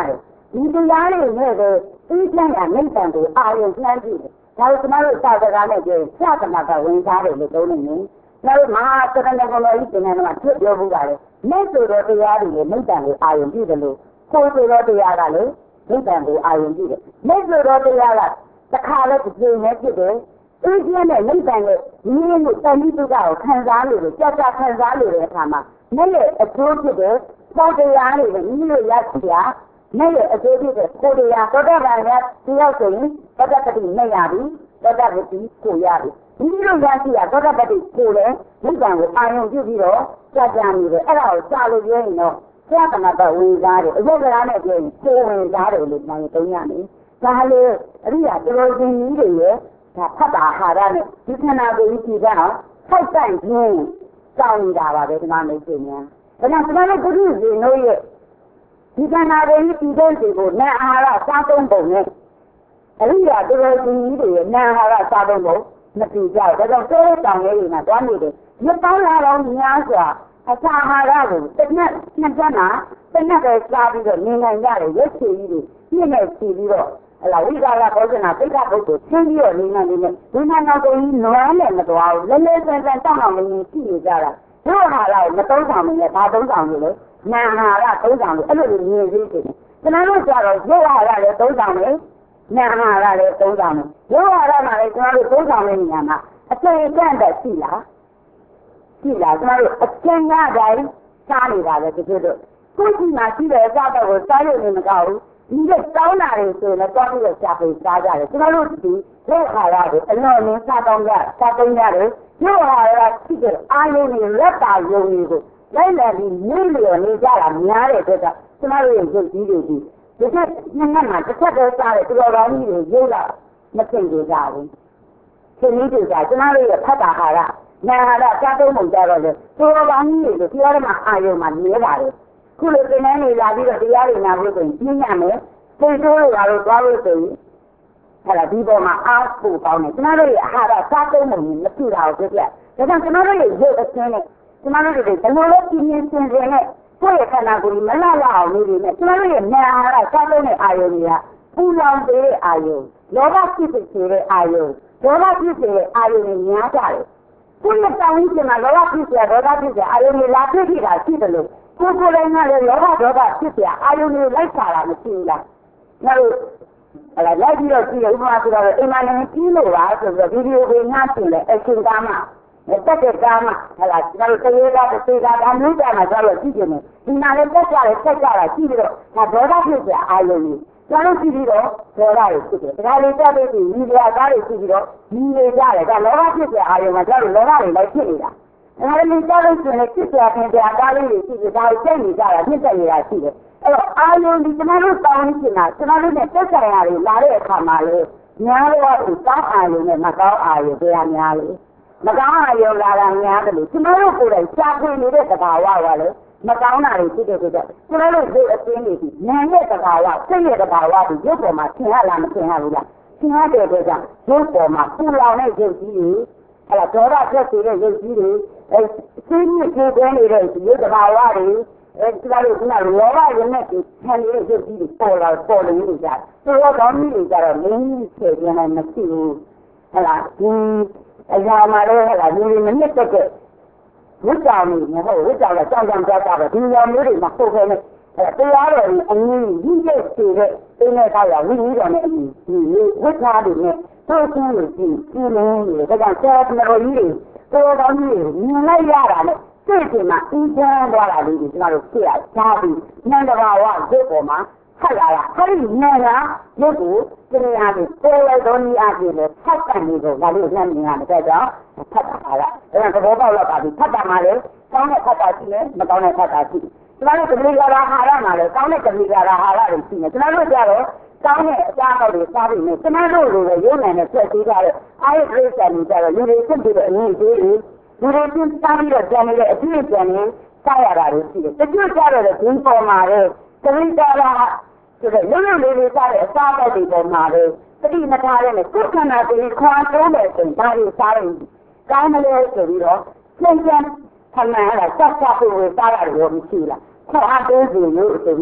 ဒီတရားလေးနဲ့ပဲသိချမ်းတာနိဗ္ဗာန်ကိုအာရုံနှမ်းကြည့်တယ်ဒါလို့ကျွန်တော်တို့သာသနာနဲ့ပြောဆရာကနာကဝင်စားတယ်လို့သုံးနေတယ်ကျွန်တော်တို့မဟာသရဏဂုံတော်ကြီးတင်တယ်ကထွတ်ပြောမှုပါလေမြတ်စွာဘုရားတရားတွေနိဗ္ဗာန်ကိုအာရုံပြုတယ်လို့ကိုယ်ဆိုတော်တရားကလည်းနိဗ္ဗာန်ကိုအာရုံပြုတယ်မြတ်စွာဘုရားတရားကတစ်ခါလဲတစ်ချိန်နဲ့ဖြစ်တယ်အေးကျင်းတဲ့နိဗ္ဗာန်ရဲ့ရင်းမှုတဏှိတုကကိုခံစားလို့ကြာကြာခံစားလို့တဲ့အခါမှာမဲ့ရဲ့အကျိုးဖြစ်တဲ့သောတရားတွေနဲ့မိလို့ရရှိတာမဲ့ရဲ့အကျိုးဖြစ်တဲ့ကိုယ်တရားသောတာပန်ကတရားဆိုရင်သောတာပတိမဲ့ရပြီသောတာပတိကိုရပြီမိလို့ရရှိတာသောတာပတိကိုလည်းနိဗ္ဗာန်ကိုအာရုံပြုပြီးတော့ကြာကြာနေတယ်အဲ့ဒါကိုစာလို့ပြောရင်တော့ဆရာကနာကဝင်စားတယ်အရုပ်ကလားနဲ့ပြောရင်ကိုဝင်စားတယ်လို့ပြောရင်သုံးရမယ်ဒါလေအရိယာတော်ရှင်ကြီးတွေရဲ့ဒါဖတ်တာဟာရနဲ့ဒီခန္ဓာကိုယ်ကြီးကြည့်ကြအောင်ထိုက်တန့်ခြင်းစောင့်နေတာပါပဲဒီမှာမိတ်ဆွေများဒါကြောင့်ကျွန်တော်တို့ပုရိသေတို့ရဲ့ဒီခန္ဓာကိုယ်ကြီးတည်တဲ့စီကိုနာအာဟာရစားသုံးပုံနဲ့အရိယာတော်ရှင်ကြီးတွေရဲ့နာအာဟာရစားသုံးပုံမတူကြဘူးဒါကြောင့်တိုးတောင်လေးတွေမှာတွားနေတယ်မပေါင်းလာတော့များစွာအစာအာဟာရကိုတစ်နက်နှစ်ကျန်းမှာတစ်နက်ပဲစားပြီးတော့နေနိုင်ကြတယ်ရုပ်ချည်ကြီးတွေပြည့်နေစီပြီးတော့အလားဝိကာရဘောဇနာပိဋကပုဂ္ဂိုလ်သင်ပြီးတော့နေနိုင်နေတယ်ဒီမှာတော့ကိုကြီးနွမ်းနဲ့မတော်ဘူးလဲလဲဆန်းဆန်းတောင်းအောင်မင်းရှိနေကြတာတို့ဟာလာကိုမသုံးဆောင်ဘူးလေဘာသုံးဆောင်လို့လဲနာဟာရသုံးဆောင်လို့အဲ့လိုမြင်သေးတယ်ကျွန်တော်တို့ကြတော့ရုပ်ဟာရလည်းသုံးဆောင်တယ်နာဟာရလည်းသုံးဆောင်တယ်ရုပ်ဟာရမှာလည်းကျွန်တော်တို့သုံးဆောင်တဲ့နေရာမှာအကျဉ်းကန့်တဲ့ရှိလားရှိလားကျွန်တော်တို့အကျဉ်းကတိုင်းစားနေတာပဲဒီလိုကိုယ်ကြီးမှရှိတဲ့အစားတော့ကိုစားလို့နေမကောက်ဘူးဒီကတောင်းလာတယ်ဆိုရင်တော့ပြီးတော့ရှာပေးစားကြတယ်ကျွန်တော်တို့ဒီရုပ်ဟာရတယ်အလုံးနဲ့စားတောင်းကြစားသိမ်းကြတယ်ရုပ်ဟာရရှိတဲ့အာယုန်တွေလက်တာယုံတွေကိုလိုက်လည်ပြီးနေလျော်နေကြတာများတဲ့အတွက်ကကျွန်တော်တို့ရဲ့ရုပ်ကြီးတွေဒီကနှစ်နှစ်မှာတစ်ချက်တည်းစားတဲ့တော်တော်ကြီးတွေရုပ်လာမသိကြကြဘူးရှင်ကြီးတွေကကျွန်တော်တို့ရဲ့ဖတ်တာဟာရနာဟာရစားသုံးပုံကြတော့လေတော်တော်ကြီးတွေလို့ပြောရမှာအာယုန်မှာနေပါတယ်ခုလိုသင်္ကန်းတွေလာပြီးတော့တရားတွေနာဖို့ဆိုရင်ပြင်းရမယ်စိတ်ဆိုးလို့လာလို့သွားလို့ဆိုရင်အဲ့ဒါဒီပေါ်မှာအားပို့ကောင်းတယ်ကျွန်တော်တို့ရဲ့အာဟာရစားသုံးပုံကြီးမပြတာကိုပြပြဒါကြောင့်ကျွန်တော်တို့ရဲ့ရုပ်အချင်းနဲ့ကျွန်တော်တို့တွေဘယ်လိုလဲပြင်းပြင်းစင်စင်နဲ့ကိုယ့်ရဲ့ခန္ဓာကိုယ်ကြီးမလှလှအောင်နေနေနဲ့ကျွန်တော်တို့ရဲ့နာအာဟာရစားသုံးတဲ့အာယုန်တွေကပူလောင်တဲ့အာယုန်လောဘဖြစ်စေတဲ့အာယုန်ဒေါသဖြစ်စေတဲ့အာယုန်တွေများကြတယ်ကိုယ့်ရဲ့တောင်းရင်းမှာလောဘဖြစ်စေဒေါသဖြစ်စေအာယုန်တွေလာဖြစ်တာရှိတယ်လို့ကိုယ်လည်းငါလည်းလောဘဒေါသဖြစ်စေအာယုန်တွေလိုက်ပါတာမရှိဘူးလားငါတို့လိုက်ပြီးတော့ကြည့်ရဥပမာဆိုတော့အိမ်မှာနေပြီးလို့ပါဆိုတော့ဗီဒီယိုတွေငါကြည့်လဲအရှင်ကားမှာတက်တဲ့ကားမှာဟလာကျွန်တော်တို့တရေကားတစ်စေကားဒါမျိုးကြမှာဆိုတော့ကြည့်ကြတယ်ဒီမှာလည်းတက်ကြတယ်ဆက်ကြတာကြည့်ပြီးတော့ဒါဒေါသဖြစ်စေအာယုန်တွေကျွန်တော်ကြည့်ပြီးတော့ဒေါသတွေဖြစ်တယ်ဒါလေးတက်ပြီးဒီလိုကားတွေကြည့်ပြီးတော့ညီနေကြတယ်ဒါလောဘဖြစ်စေအာယုန်မှာကျွန်တော်လောဘတွေလိုက်ဖြစ်နေတာဒါလည်းကြားလို့ဆိုရင်ဖြစ်ပြခင်ပြကားလေးတွေရှိပြီးဒါကိုစိတ်နေကြတာဖြစ်တဲ့နေတာရှိတယ်အဲ့တော့အာယုန်ဒီကျွန်တော်တို့တောင်းနေတာကျွန်တော်တို့နဲ့တက်ဆိုင်ရာတွေလာတဲ့အခါမှာလေများတော့ဒီတောင်းအာယုန်နဲ့မကောင်းအာယုန်တွေများလေမကောင်းအာယုန်လာတာများတယ်လို့ကျွန်တော်တို့ကိုယ်တိုင်ရှားဖွေနေတဲ့သဘာဝကလည်းမကောင်းတာတွေဖြစ်တဲ့အတွက်ကျွန်တော်တို့ဒီအသိနေပြီးဉာဏ်ရဲ့သဘာဝစိတ်ရဲ့သဘာဝဒီရုပ်ပေါ်မှာသင်ရလားမသင်ရဘူးလားသင်ရတဲ့အတွက်ကြောင့်ရုပ်ပေါ်မှာပူလောင်တဲ့ရုပ်ကြီးတွေအဲ့ဒါဒေါသဖြစ်စေတဲ့ရုပ်ကြီးတွေစိတ်ကြီးကျေသွင်းနေတဲ့ရုပ်သဘာဝတွေကျွန်တော်တို့ကလောဘရနဲ့ခံနေတဲ့ရုပ်ကြီးတွေပေါ်လာပေါ်လို့နေကြတယ်သူတို့ကောင်းကြီးတွေကြတော့မင်းကြီးဖြည့်ပြနိုင်မရှိဘူးဟဲ့လားဒီအရာမှာလည်းဟဲ့လားဒီမနစ်တဲ့ဝိကြောင်နေမဟုတ်ဝိကြောင်ကကြောင်ကြောင်ကြတာပဲဒီရောင်မျိုးတွေမှာပုတ်ခဲနေတရားတော်ကြီးအင်းကြီးရဲ့စီတဲ့အင်းနဲ့ခါရဝိကြီးတော်နဲ့ဒီဝိသားတွေနဲ့တို့ချင်းလို့ကြည့်နေတယ်ဒါကြောင့်ဆရာတော်ကြီးတွေတော်တော်ကြီးမြင်လိုက်ရတာနဲ့စိတ်ထဲမှာအင်းချမ်းသွားတာလေးတွေကျွန်တော်တို့ဖြစ်ရသားပြီးနန္ဒဘာဝရုပ်ပေါ်မှာဖတ်လာတာအဲ့ဒီဉာဏ်ကရုပ်ကိုတရားတွေပေါ်လိုက်တော့ဤအပြင်နဲ့ဖတ်တယ်လို့ဒါလေးဉာဏ်မြင်ရတယ်ကြောင့်ဖတ်တာလားအဲ့ဒါသဘောပေါက်တော့ပါပြီဖတ်တာမှလည်းကောင်းတဲ့ဖတ်တာရှိတယ်မကောင်းတဲ့ဖတ်တာရှိတယ်ကျွန်တော်တို့ကတိကာရဟာရမှာလည်းကောင်းတဲ့ကတိကာရဟာရတွေရှိနေကျွန်တော်တို့ကြတော့ကောင်းတဲ့အစားအသောက်တွေစားပြီးနေကျွန်တော်တို့လိုပဲရုံနိုင်နဲ့ဆက်ပြီးကြတဲ့အာရုံပြည့်စုံနေကြတော့လူတွေဖြစ်ပြီးတဲ့အနည်းသေးတွေလူတွေပြင်းစားပြီးတော့ကြံနေတဲ့အပြည့်ကြံနေစားရတာတွေရှိတယ်တချို့ကြတော့ဒီပေါ်မှာလည်းကတိကာရဆိုတော့လုံးလုံးလေးလေးစားတဲ့အစားအသောက်တွေပေါ်မှာပဲတတိမထားတဲ့နဲ့ကိုယ်ခန္ဓာကိုယ်ခွာတိုးတယ်ဆိုရင်ဒါတွေစားရင်ကောင်းမလဲဆိုပြီးတော့သင်္ကြန်ခဏရတာစက်စပ်ဖို့စားရတယ်ရောမရှိလားခွာတိုးစီလို့ဆိုပြီးတော့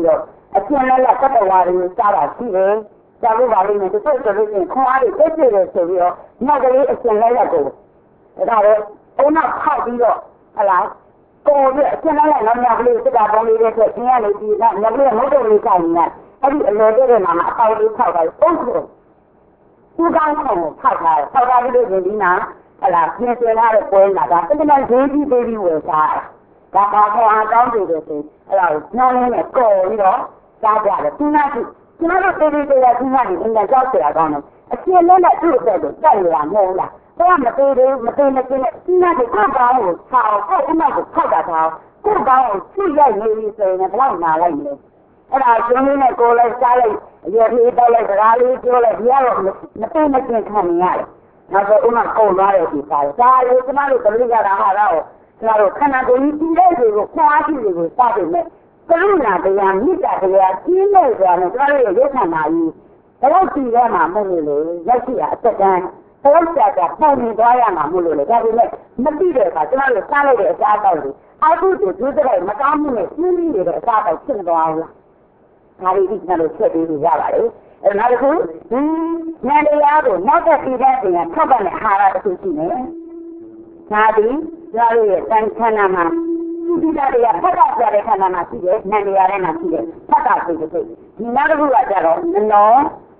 အကျဉ်းလက်လက်သက်တော်ဝါတွေစားတာရှိတယ်ကြားလို့ပါလိမ့်မယ်ဒီလိုဆိုလို့ရှိရင်ခွန်အားတွေတက်ပြည့်တယ်ဆိုပြီးတော့နောက်ကလေးအကျဉ်းလက်လက်ကိုဒါတော့အုံနောက်ခောက်ပြီးတော့ဟလားကိုယ်ရဲ့အကျဉ်းလက်လက်နောက်နောက်ကလေးစစ်တာပေါင်းလေးတဲ့အတွက်ကျင်းရနေပြီးနောက်ကလေးမုတ်တုံလေးကိုင်းနေအဲ့ဒီအလွယ်တဲ့မှာအပေါက်လေးခောက်တာပုံစံသူကောင်းဆောင်ကိုခောက်ထားတယ်ခောက်ထားပြီးလို့ရှင်ဒီနာဟလားပြင်ဆင်ထားတဲ့ပွဲမှာဒါတကယ်ဈေးကြီးပေးပြီးဝယ်စားဒါပါပေါ်အားကောင်းတယ်ဆိုအဲ့ဒါကိုနှောင်းရင်းနဲ့ကော်ပြီးတော့စားကြတယ်သူနာကြည့်ကျွန်တော်တို့ပြည်ပြည်ကသူနာကြည့်အင်တာကြောက်เสียကောင်းတယ်အကျဉ်းလက်လက်သူ့အတွက်ကိုတက်နေတာမဟုတ်လားဘာမှမသေးသေးမသေးမချင်းနဲ့သူနာကြည့်ကောင်းကောင်းကိုဆောင်းကိုအနောက်ကိုဖောက်တာတောင်းကိုကောင်းကိုသူ့ရိုက်နေပြီဆိုရင်ဘယ်လောက်နာလိုက်မလဲအဲ့ဒါကျင်းလေးနဲ့ကိုလိုက်စားလိုက်အရွယ်လေးတောက်လိုက်စကားလေးပြောလိုက်ဒီကတော့မသိမချင်းခံနေရတယ်နောက်ဆိုဥမာကုန်သွားတယ်ဒီစားဒါလေးကျမတို့ကလေးရတာဟာတော့ကျွန်တော်တို့ခန္ဓာကိုယ်ကြီးတည်တဲ့တွေကိုခွားကြည့်တွေကိုစတယ်နဲ့ကရုဏာတရားမေတ္တာတရားကြီးလို့ဆိုတာနဲ့ကျွန်တော်တို့ရုပ်ခန္ဓာကြီးဘယ်တော့ကြည့်ရမှာမဟုတ်လို့လေရက်ရှိတာအသက်တန်းဘယ်တော့ကြာပုံနေသွားရမှာမဟုတ်လို့လေဒါပေမဲ့မသိတဲ့အခါကျွန်တော်တို့စားလိုက်တဲ့အစားအသောက်တွေအခုတို့ဒုစရိုက်မကောင်းမှုနဲ့ပြင်းပြီးနေတဲ့အစားအသောက်ဖြစ်သွားအောင်လားဒါလေးဒီကျွန်တော်တို့ဆက်ပြီးရပါတယ်အဲနောက်တစ်ခုဉာဏ်တရားကိုနောက်တဲ့ပြည်တဲ့ပြင်ထောက်ပံ့တဲ့အာဟာရတစ်ခုရှိနေဒါဒီကျွန်တော်တို့ရဲ့တန်ခန္ဓာမှာဒီတရားဖတ်တာကြတဲ့ခန္ဓာမှာရှိတယ်ဉာဏ်တရားထဲမှာရှိတယ်ဖတ်တာစိတ်စိတ်ဒီနောက်တစ်ခုကကြတော့မနော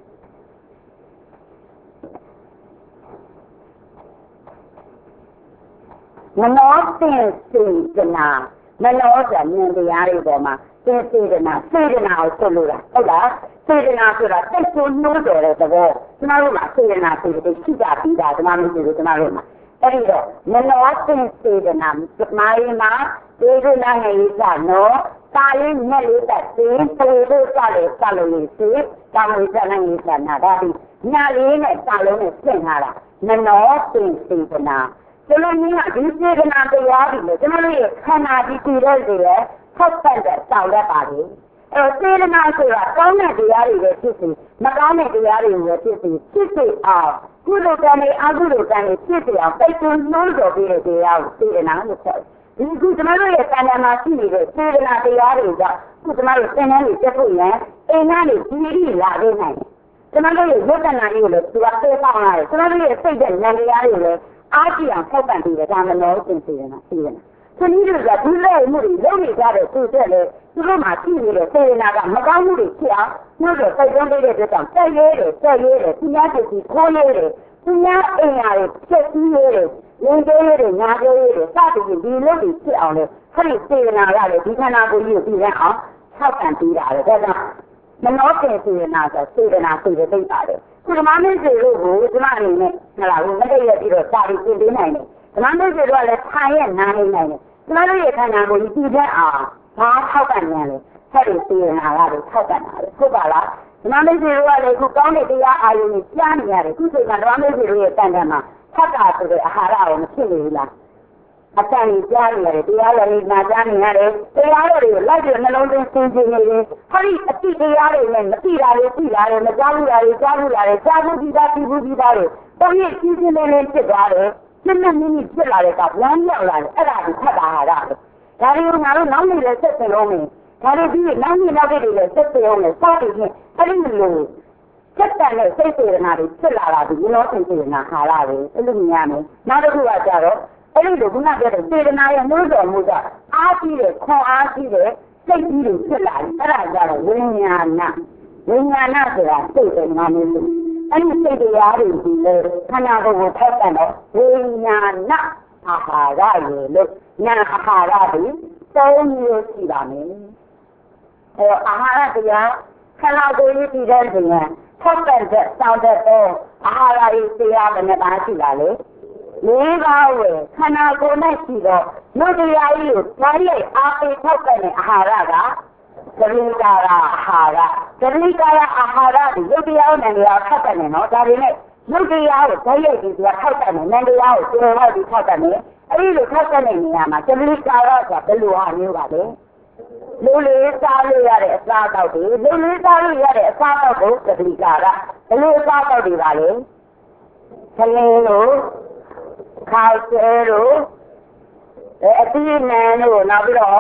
တင်စေတနာမနောဆိုဉာဏ်တရားတွေပေါ်မှာတင်စေတနာစေတနာကိုဆိုလို့လားဟုတ်လားစေတနာဆိုတာတိတ်ဆိုနှိုးတော်တဲ့သဘောကျွန်တော်တို့မှာစေတနာဆိုတဲ့ရှိတာပြီးတာကျွန်တော်တို့ကျွန်တော်တို့မှာအဲ့ဒီတော့မနောတင်စေတနာမာယမှာဒေဂုဏငရေကနောတာရင်းနဲ့လေးသက်သိပြေလို့စတယ်စလို့ရေးစီကာမဝိဇ္ဇနာငရေကနာဒါပြီးညာလေးနဲ့စာလုံးနဲ့ပြင်ထားတာမနောတင်စေတနာကျွန်တော်ကြီးကဒီစေတနာတရားပြီလေကျွန်တော်တို့ရဲ့ခန္ဓာဒီတည်တဲ့တွေလည်းဖတ်တဲ့တောင်းတတ်ပါလေစေတနာဆိုတာကောင်းတဲ့တရားတွေပဲဖြစ်စီမကောင်းတဲ့တရားတွေပဲဖြစ်စီဖြစ်စီအောင်ကုသိုလ်ကံနဲ့အကုသိုလ်ကံတွေဖြစ်စီအောင်ပိတ်သွင်းနှိုးတော်ပြီးတဲ့တရားကိုစေတနာလို့ခေါ်တယ်ဒီခုကျွန်တော်တို့ရဲ့တဏ္ဍာမှာရှိနေတဲ့စေတနာတရားတွေကြောင့်ခုကျွန်တော်တို့သင်္ကန်းတွေတက်ဖို့ရန်အိမ်ကနေပြီးလာနေနိုင်တယ်ကျွန်တော်တို့ရဲ့ယုတ်တနာကြီးကိုလည်းသူကသိပေါက်လာတယ်ကျွန်တော်တို့ရဲ့စိတ်တဲ့ဉာဏ်တရားတွေလည်းအားကြည့်အောင်ဖောက်ပံ့ပြီးတယ်ဒါမလို့သင်စေတနာစေတနာသူနည်းတွေကဒီလိုမှုတွေလုပ်နေကြတဲ့သူတဲ့လေသူတို့မှာရှိနေတဲ့စေတနာကမကောင်းမှုတွေဖြစ်အောင်ညှို့တဲ့စိတ်သွင်းတဲ့အတွက်ကြောင့်တက်ရဲတယ်သူများတည်းခိုးရဲတယ်သူများအိမ်ရာတွေဖြစ်ပြီးရဲတယ်ငင်းကြရဲတယ်ညာကြရဲတယ်စသဖြင့်ဒီလိုတွေဖြစ်အောင်လေခရီးစေတနာကလည်းဒီခန္ဓာကိုယ်ကြီးကိုပြီးရအောင်ထောက်ပံ့ပေးတာလေဒါကြောင့်မနောတင်စေတနာဆိုစေတနာဆိုတဲ့သိပါတယ်ခုဓမ္မမင်းစေလို့ကိုကျွန်မအနေနဲ့ဟလာဘူးမတည့်ရပြီးတော့စာပြီးသင်ပေးနိုင်တယ်ဓမ္မမင်းစေတော့လည်းထိုင်ရနားနေနိုင်တယ်ကျွန်တော်ရဲ့ခန္ဓာကိုယ်ကြီးပြည်တဲ့အောင်ဘာထောက်ပံ့နေလဲဆက်ပြီးစေတနာကလည်းထောက်ပံ့တာလေဟုတ်ပါလားဓမ္မမင်းစေတို့ကလည်းခုကောင်းတဲ့တရားအာရုံကြီးကြားနေရတယ်ခုချိန်မှာဓမ္မမင်းစေတို့ရဲ့တန်တန်မှာဖတ်တာဆိုတဲ့အာဟာရကိုမဖြစ်နေဘူးလားအတန်ကြီးကြားနေရတယ်တရားလည်းနာကြားနေရတယ်တရားတော်တွေကိုလိုက်ပြီးနှလုံးသွင်းစဉ်းကျင်နေတယ်ဟောဒီအတိတရားတွေနဲ့မသိတာတွေသိတာတွေမကြားဘူးတာတွေကြားဘူးတာတွေကြားဘူးပြီးသားသိဘူးပြီးသားတွေပုံရိပ်ကြီးကြီးလေးလေးဖြစ်သွားတယ်ပြင်းပြင်းနင်းနင်းဖြစ်လာတဲ့ကဝမ်းမြောက်လာတယ်အဲ့ဒါကိုဖတ်တာဟာဒါတွေကိုငါတို့နောက်နေလဲဆက်စင်လုံးနေဒါတွေပြီးနောက်နေနောက်တွေလည်းဆက်စင်လုံးနေစသည်ဖြင့်အဲ့ဒီလိုစက်တန်နဲ့စိတ်စေတနာတွေဖြစ်လာတာဒီလောဆင်စေတနာဟာလာတယ်အဲ့လိုမြင်ရမယ်နောက်တစ်ခုကကြတော့အဲ့ဒီလိုခုနပြောတဲ့စေတနာရဲ့နှိုးတော်မူတာအားကြီးတဲ့ခွန်အားကြီးတဲ့စိတ်ကြီးတွေဖြစ်လာတယ်အဲ့ဒါကြတော့ဝိညာဏဆိုတာစိတ်တဲ့ငါမျိုးလို့အဲ့ဒီစိတ်တရားတွေဒီလေခန္ဓာကိုယ်ကိုထောက်ပံ့တော့ဝိညာဏအာဟာရရေလို့ညာအာဟာရတွေသုံးမျိုးရှိပါမယ်အာဟာရတရားခန္ဓာကိုယ်ကြီးတည်တဲ့ဆိုရင်ထောက်ပံ့တဲ့စောင့်တဲ့အာဟာရတွေတရားပဲနဲ့ပါရှိလာလေလေးပါးဝယ်ခန္ဓာကိုယ်နဲ့ရှိတော့မြတ်တရားကြီးကိုတိုင်းလိုက်အားပေးထောက်ပံ့တဲ့အာဟာရကသတိကာရအာဟာရသတိကာရအာဟာရဒီရုပ်တရားနဲ့တရားထောက်ပံ့နေနော်ဒါတွေနဲ့ရုပ်တရားကိုတိုင်းလိုက်ပြီးသူကထောက်ပံ့နေနံတရားကိုကျော်လိုက်ပြီးထောက်ပံ့နေအဲ့ဒီလိုထောက်ပံ့တဲ့နေရာမှာသတိကာရဆိုတာဘယ်လိုဟာမျိုးပါလဲလူလေးစားလို့ရတဲ့အစားအသောက်တွေလူလေးစားလို့ရတဲ့အစားအသောက်ကိုသတိကာရဘယ်လိုအစားအသောက်တွေပါလဲခလင်းလို့ခေါက်ဆဲတို့အတိနံတို့နောက်ပြီးတော့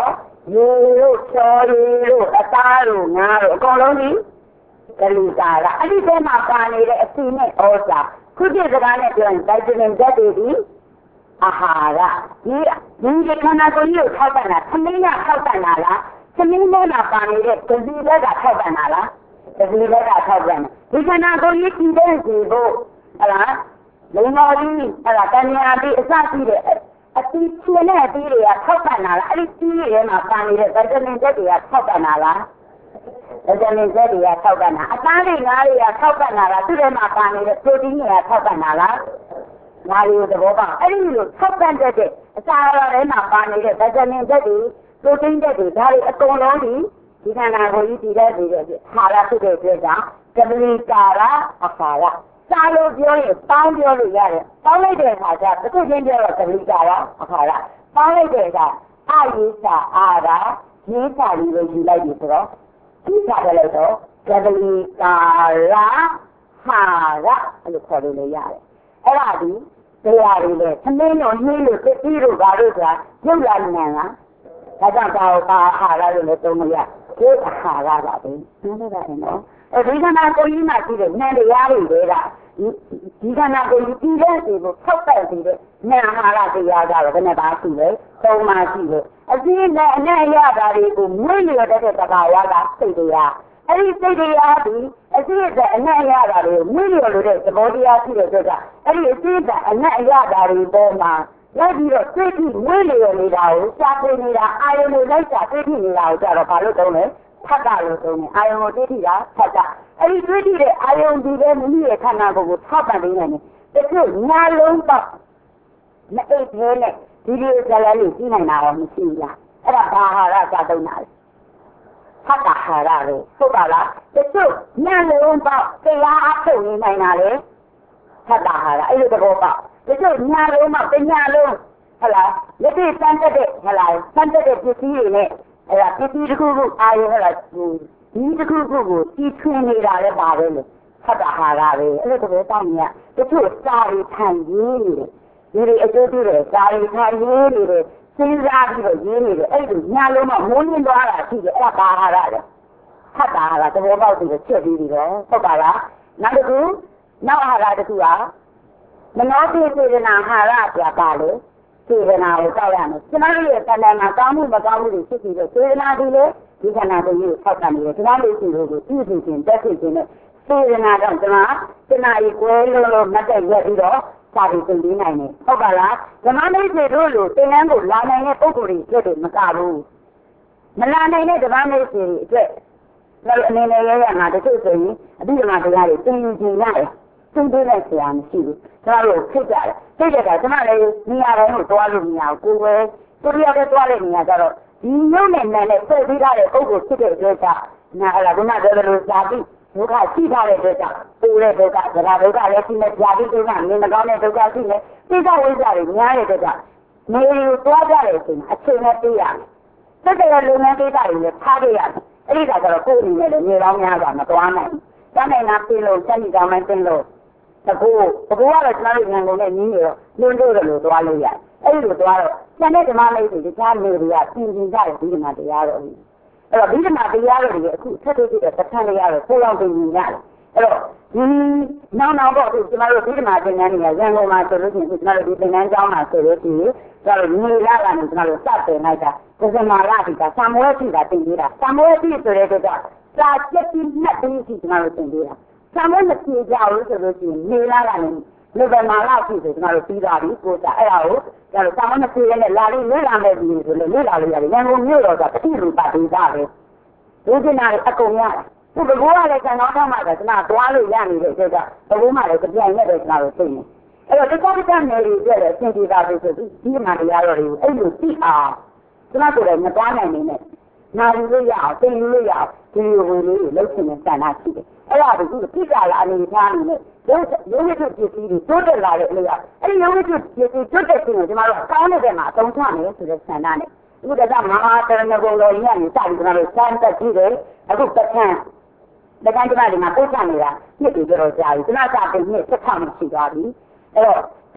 ရေတို့ချော်ရီတို့အသားတို့ငါတို့အကုန်လုံးဒီကလိကာရအဲ့ဒီထဲမှာပါနေတဲ့အစီနဲ့ဩဇာခုပြစကားနဲ့ပြောရင်ဗိုက်တာမင်ဓာတ်တွေဒီအာဟာရဒီခန္ဓာကိုယ်ကြီးကိုထောက်ပံ့တာသမင်းကထောက်ပံ့တာလားသမင်းထဲမှာပါနေတဲ့ဒဇီလက်ကထောက်ပံ့တာလားဒဇီလက်ကထောက်ပံ့တယ်ဒီခန္ဓာကိုယ်ကြီးတည်တဲ့စီဖို့ဟလားလုံတော်ကြီးဟလားတဏှာပြီးအစရှိတဲ့အတီးချင်းနဲ့အတီးတွေကထောက်ပံ့တာလားအဲ့ဒီတီးတွေမှာပါနေတဲ့ဗိုက်တာမင်ဓာတ်တွေကထောက်ပံ့တာလားဗိုက်တာမင်ဓာတ်တွေကထောက်ပံ့တာအသားတွေငါးတွေကထောက်ပံ့တာလားသူ့ထဲမှာပါနေတဲ့ပရိုတင်းတွေကထောက်ပံ့တာလားငါးတွေကိုသဘောပေါက်အဲ့ဒီလိုထောက်ပံ့တဲ့အစာအသောက်ထဲမှာပါနေတဲ့ဗိုက်တာမင်ဓာတ်တွေပရိုတင်းဓာတ်တွေဒါတွေအကုန်လုံးဒီခန္ဓာကိုယ်ကြီးတည်တဲ့စီတဲ့ဟာရဖြစ်တဲ့အတွက်ကြောင့်ကပလီကာရအခါရစာလို့ပြောရင်ပေါင်းပြောလို့ရတယ်ပေါင်းလိုက်တဲ့အခါကျတစ်ခုချင်းပြောတော့ကပလီကာရအခါရပေါင်းလိုက်တဲ့အခါအာယိစာအာရရေးစာလေးကိုယူလိုက်ပြီဆိုတော့ဒီစာပဲလို့တော့ကပလီကာရဟာရအဲ့လိုခေါ်လို့ရတယ်အဲ့ဒါဒီတရားတွေလေသမင်းတို့နှင်းလို့သိပြီးတော့ဘာလို့ဆိုတာရုပ်လာနေလားဒါကြောင့်ပါအာဟာရလို့လည်းသုံးလို့ရဒီအာဟာရပါပဲနည်းနည်းပါနော်ဒီခန္ဓာကိုယ်ကြီးမှာရှိတဲ့ဉာဏ်တရားတွေကဒီခန္ဓာကိုယ်ကြီးတည်တဲ့စီကိုထောက်ပံ့ပြီးတဲ့ဉာဏ်အာဟာရတရားကြတော့ဘယ်နဲ့ပါရှိလဲသုံးပါရှိတယ်အစည်းနဲ့အနဲ့ရတာတွေကိုမွေးလျော်တဲ့တဘာဝကစိတ်တရားအဲ့ဒီစိတ်တရားဒီအစည်းအနဲ့ရတာတွေကိုမွေးလျော်လို့တဲ့သဘောတရားရှိတဲ့အတွက်ကအဲ့ဒီအစည်းအနဲ့ရတာတွေပေါ်မှာလိုက်ပြီးတော့သိတိမွေးလျော်နေတာကိုစာပေနေတာအာယုံကိုလိုက်စာသိတိနေတာကိုကြတော့ဘာလို့သုံးလဲဖတ်တာလို့သုံးတယ်အာယုံကိုသိတိတာဖတ်တာအဲ့ဒီသိတိတဲ့အာယုံဒီပဲမိမိရဲ့ခန္ဓာကိုယ်ကိုထောက်ပံ့ပေးနေတယ်တချို့ညာလုံးပေါက်မအိပ်သေးနဲ့ဒီလိုဇာတ်လေးကြီးနိုင်တာတော့မရှိဘူးလားအဲ့ဒါဘာဟာရစာသုံးတာလဲဖတ်တာဟာရလို့ဟုတ်ပါလားတချို့ညာလုံးပေါက်တရားအထုတ်နေနိုင်တာလေဖတ်တာဟာရအဲ့လိုသဘောပေါက်တချို့ညာလုံးပေါက်တညာလုံးဟလားလက်တွေ့စမ်းတဲ့ဟလားစမ်းတဲ့ပစ္စည်းတွေနဲ့အဲ့ဒါပစ္စည်းတစ်ခုခုအာရုံဟလားဒီတစ်ခုခုကိုတီးထွင်းနေတာလည်းပါပဲလေဖတ်တာဟာရပဲအဲ့လိုသဘောပေါက်နေရတချို့စာရီခံရင်းနေတယ်ဒီလိုအကျိုးပြုတယ်စာရီခံရင်းနေတယ်စဉ်းစားပြီးတော့ရင်းနေတယ်အဲ့ဒီညာလုံးမှာမိုးလင်းသွားတာရှိတယ်အဲ့ဒါဘာဟာရလဲဖတ်တာဟာရသဘောပေါက်ပြီးချက်ပြီးပြီးတော့ဟုတ်ပါလားနောက်တစ်ခုနောက်ဟာရတစ်ခုကမနောတိစေတနာဟာရပြပါလေစေတနာကိုတောက်ရမယ်ကျွန်တော်တို့ရဲ့တဏ္ဍာမှာကောင်းမှုမကောင်းမှုတွေဖြစ်ပြီးတော့စေတနာဒီလေဒီခန္ဓာကိုယ်ကြီးကိုထောက်ခံနေတယ်ဒီလိုလေးရှိလို့ကိုပြုစုခြင်းတက်ဖြစ်ခြင်းနဲ့စေတနာတော့ကျွန်တော်တဏှာကြီးကွဲလို့မတ်တက်ရက်ပြီးတော့စာပြီးသင်ပေးနိုင်တယ်ဟုတ်ပါလားဓမ္မမိတ်ဆွေတို့လိုသင်္ကန်းကိုလာနိုင်တဲ့ပုဂ္ဂိုလ်တွေအတွက်မကဘူးမလာနိုင်တဲ့ဓမ္မမိတ်ဆွေတွေအတွက်လည်းအနေနဲ့ရရမှာတချို့ဆိုရင်အဘိဓမ္မာတရားတွေသင်ယူကြည့်ရတယ်သိတဲ့လိုက်ဆရာမရှိဘူးကျွန်တော်တို့ဖြစ်ကြတယ်သိတဲ့ကကျွန်တော်လည်းနေရာတိုင်းကိုတွားလို့မရဘူးကိုယ်ပဲသူတို့ရောက်တွားတဲ့နေရာကျတော့ဒီညုံနဲ့နဲ့နဲ့ဆက်ပြီးထားတဲ့ပုဂ္ဂိုလ်ဖြစ်တဲ့အတွက်ကနာဟလာဘုရားပြောတယ်လို့ဇာတိဒုက္ခရှိထားတဲ့အတွက်ကြောင့်ပူတဲ့ဒုက္ခဇရာဒုက္ခလည်းရှိနေဇာတိဒုက္ခမြင်မကောင်းတဲ့ဒုက္ခရှိနေသိက္ခဝိဇ္ဇာတွေများတဲ့အတွက်ကြောင့်နေကိုတွားကြတဲ့အချိန်အချိန်နဲ့ပြေးရတယ်သက်တဲ့လူငန်းဒေသတွေလည်းထားပြရတယ်အဲ့ဒီကကျတော့ကိုယ်အနေနဲ့လည်းနေကောင်းများစွာမတွားနိုင်ဘူးတန်းနိုင်တာပြေးလို့စက်ကြီးကောင်းမှတင်းလို့တကူကတော့ကျွန်တော်တို့ဉာဏ်ကုန်နဲ့နင်းနေတော့လွန်လို့တယ်လို့တွားလို့ရတယ်အဲ့ဒီလိုတွားတော့ကျန်တဲ့ဓမ္မလေးတွေတခြားနေတွေကပြင်ကြတယ်ဒီဓမ္မတရားတော်ကြီးအဲ့တော့ဒီဓမ္မတရားတော်တွေအခုဆက်ထုတ်တဲ့သက္ကန့်လေးရတော့ကိုယ်အောင်ပြင်ကြတယ်အဲ့တော့ဒီနောက်တော့အခုကျွန်တော်တို့ဒီဓမ္မသင်္ကန်းတွေကရန်ကုန်မှာဆိုလို့ရှိရင်ကျွန်တော်တို့ဒီသင်္ကန်းကျောင်းမှာဆိုလို့ရှိရင်ကျွန်တော်တို့နေလာကနေကျွန်တော်တို့စတင်လိုက်တာဒဇမာရတိကသံမွေးတိကတင်ပေးတာသံမွေးတိဆိုတဲ့အတွက်စာချက်ပြီးမှတ်ပြီးရှိကျွန်တော်တို့တင်ပေးတာသံမွေးမပြေကြဘူးဆိုလို့ရှိရင်နေလာကနေလေဗမာလာရှိဆိုကျွန်တော်တို့ပြီးသွားပြီကိုယ်စားအဲ့ဒါကိုကျွန်တော်သံမွေးမပြေနဲ့လာလေးလေ့လာမယ်ပြီးဆိုလို့လေ့လာလို့ရတယ်ရန်ကုန်မြို့တော်ကပတိလူပါဒေသပဲဒီကျနာတွေအကုန်ရသူဘကိုးကလည်းကံကောင်းထားမှကကျွန်တော်တွားလို့ရနေတဲ့အတွက်ကဘကိုးမှလည်းကြပြိုင်နဲ့ပဲကျွန်တော်တို့သိနေအဲ့တော့ဒီကောက်တဲ့နယ်တွေပြည့်တယ်သင်ပြတာဆိုဒီမှာတရားတော်တွေကိုအဲ့လိုသိအောင်ကျွန်တော်တို့လည်းမတွားနိုင်နေနဲ့နာယူလို့ရအောင်သိယူလို့ရအောင်ဒီလိုဝင်လေးကိုလှုပ်ရှင်နဲ့စံနာရှိတယ်အဲ့ဒါကိုသူပြစ်ကြလာအနေထားနေတယ်ရုပ်ရည်ပစ္စည်းတွေတိုးတက်လာတဲ့အလျောက်အဲ့ဒီရုပ်ရည်ပစ္စည်းတိုးတက်ခြင်းကိုကျွန်တော်တို့အကောင်းတဲ့မှာအသုံးချမယ်ဆိုတဲ့စံနာနဲ့အခုတကမဟာတရဏဂုံတော်ကြီးကနေစပြီးကျွန်တော်တို့စမ်းတက်ကြည့်တယ်အခုပကံကျွန်တော်ဒီမှာပို့ချနေတာနှစ်တွေတော့ကြာပြီကျွန်တော်စတင်နှစ်ဆက်မှရှိသွားပြီအဲ့တော့တ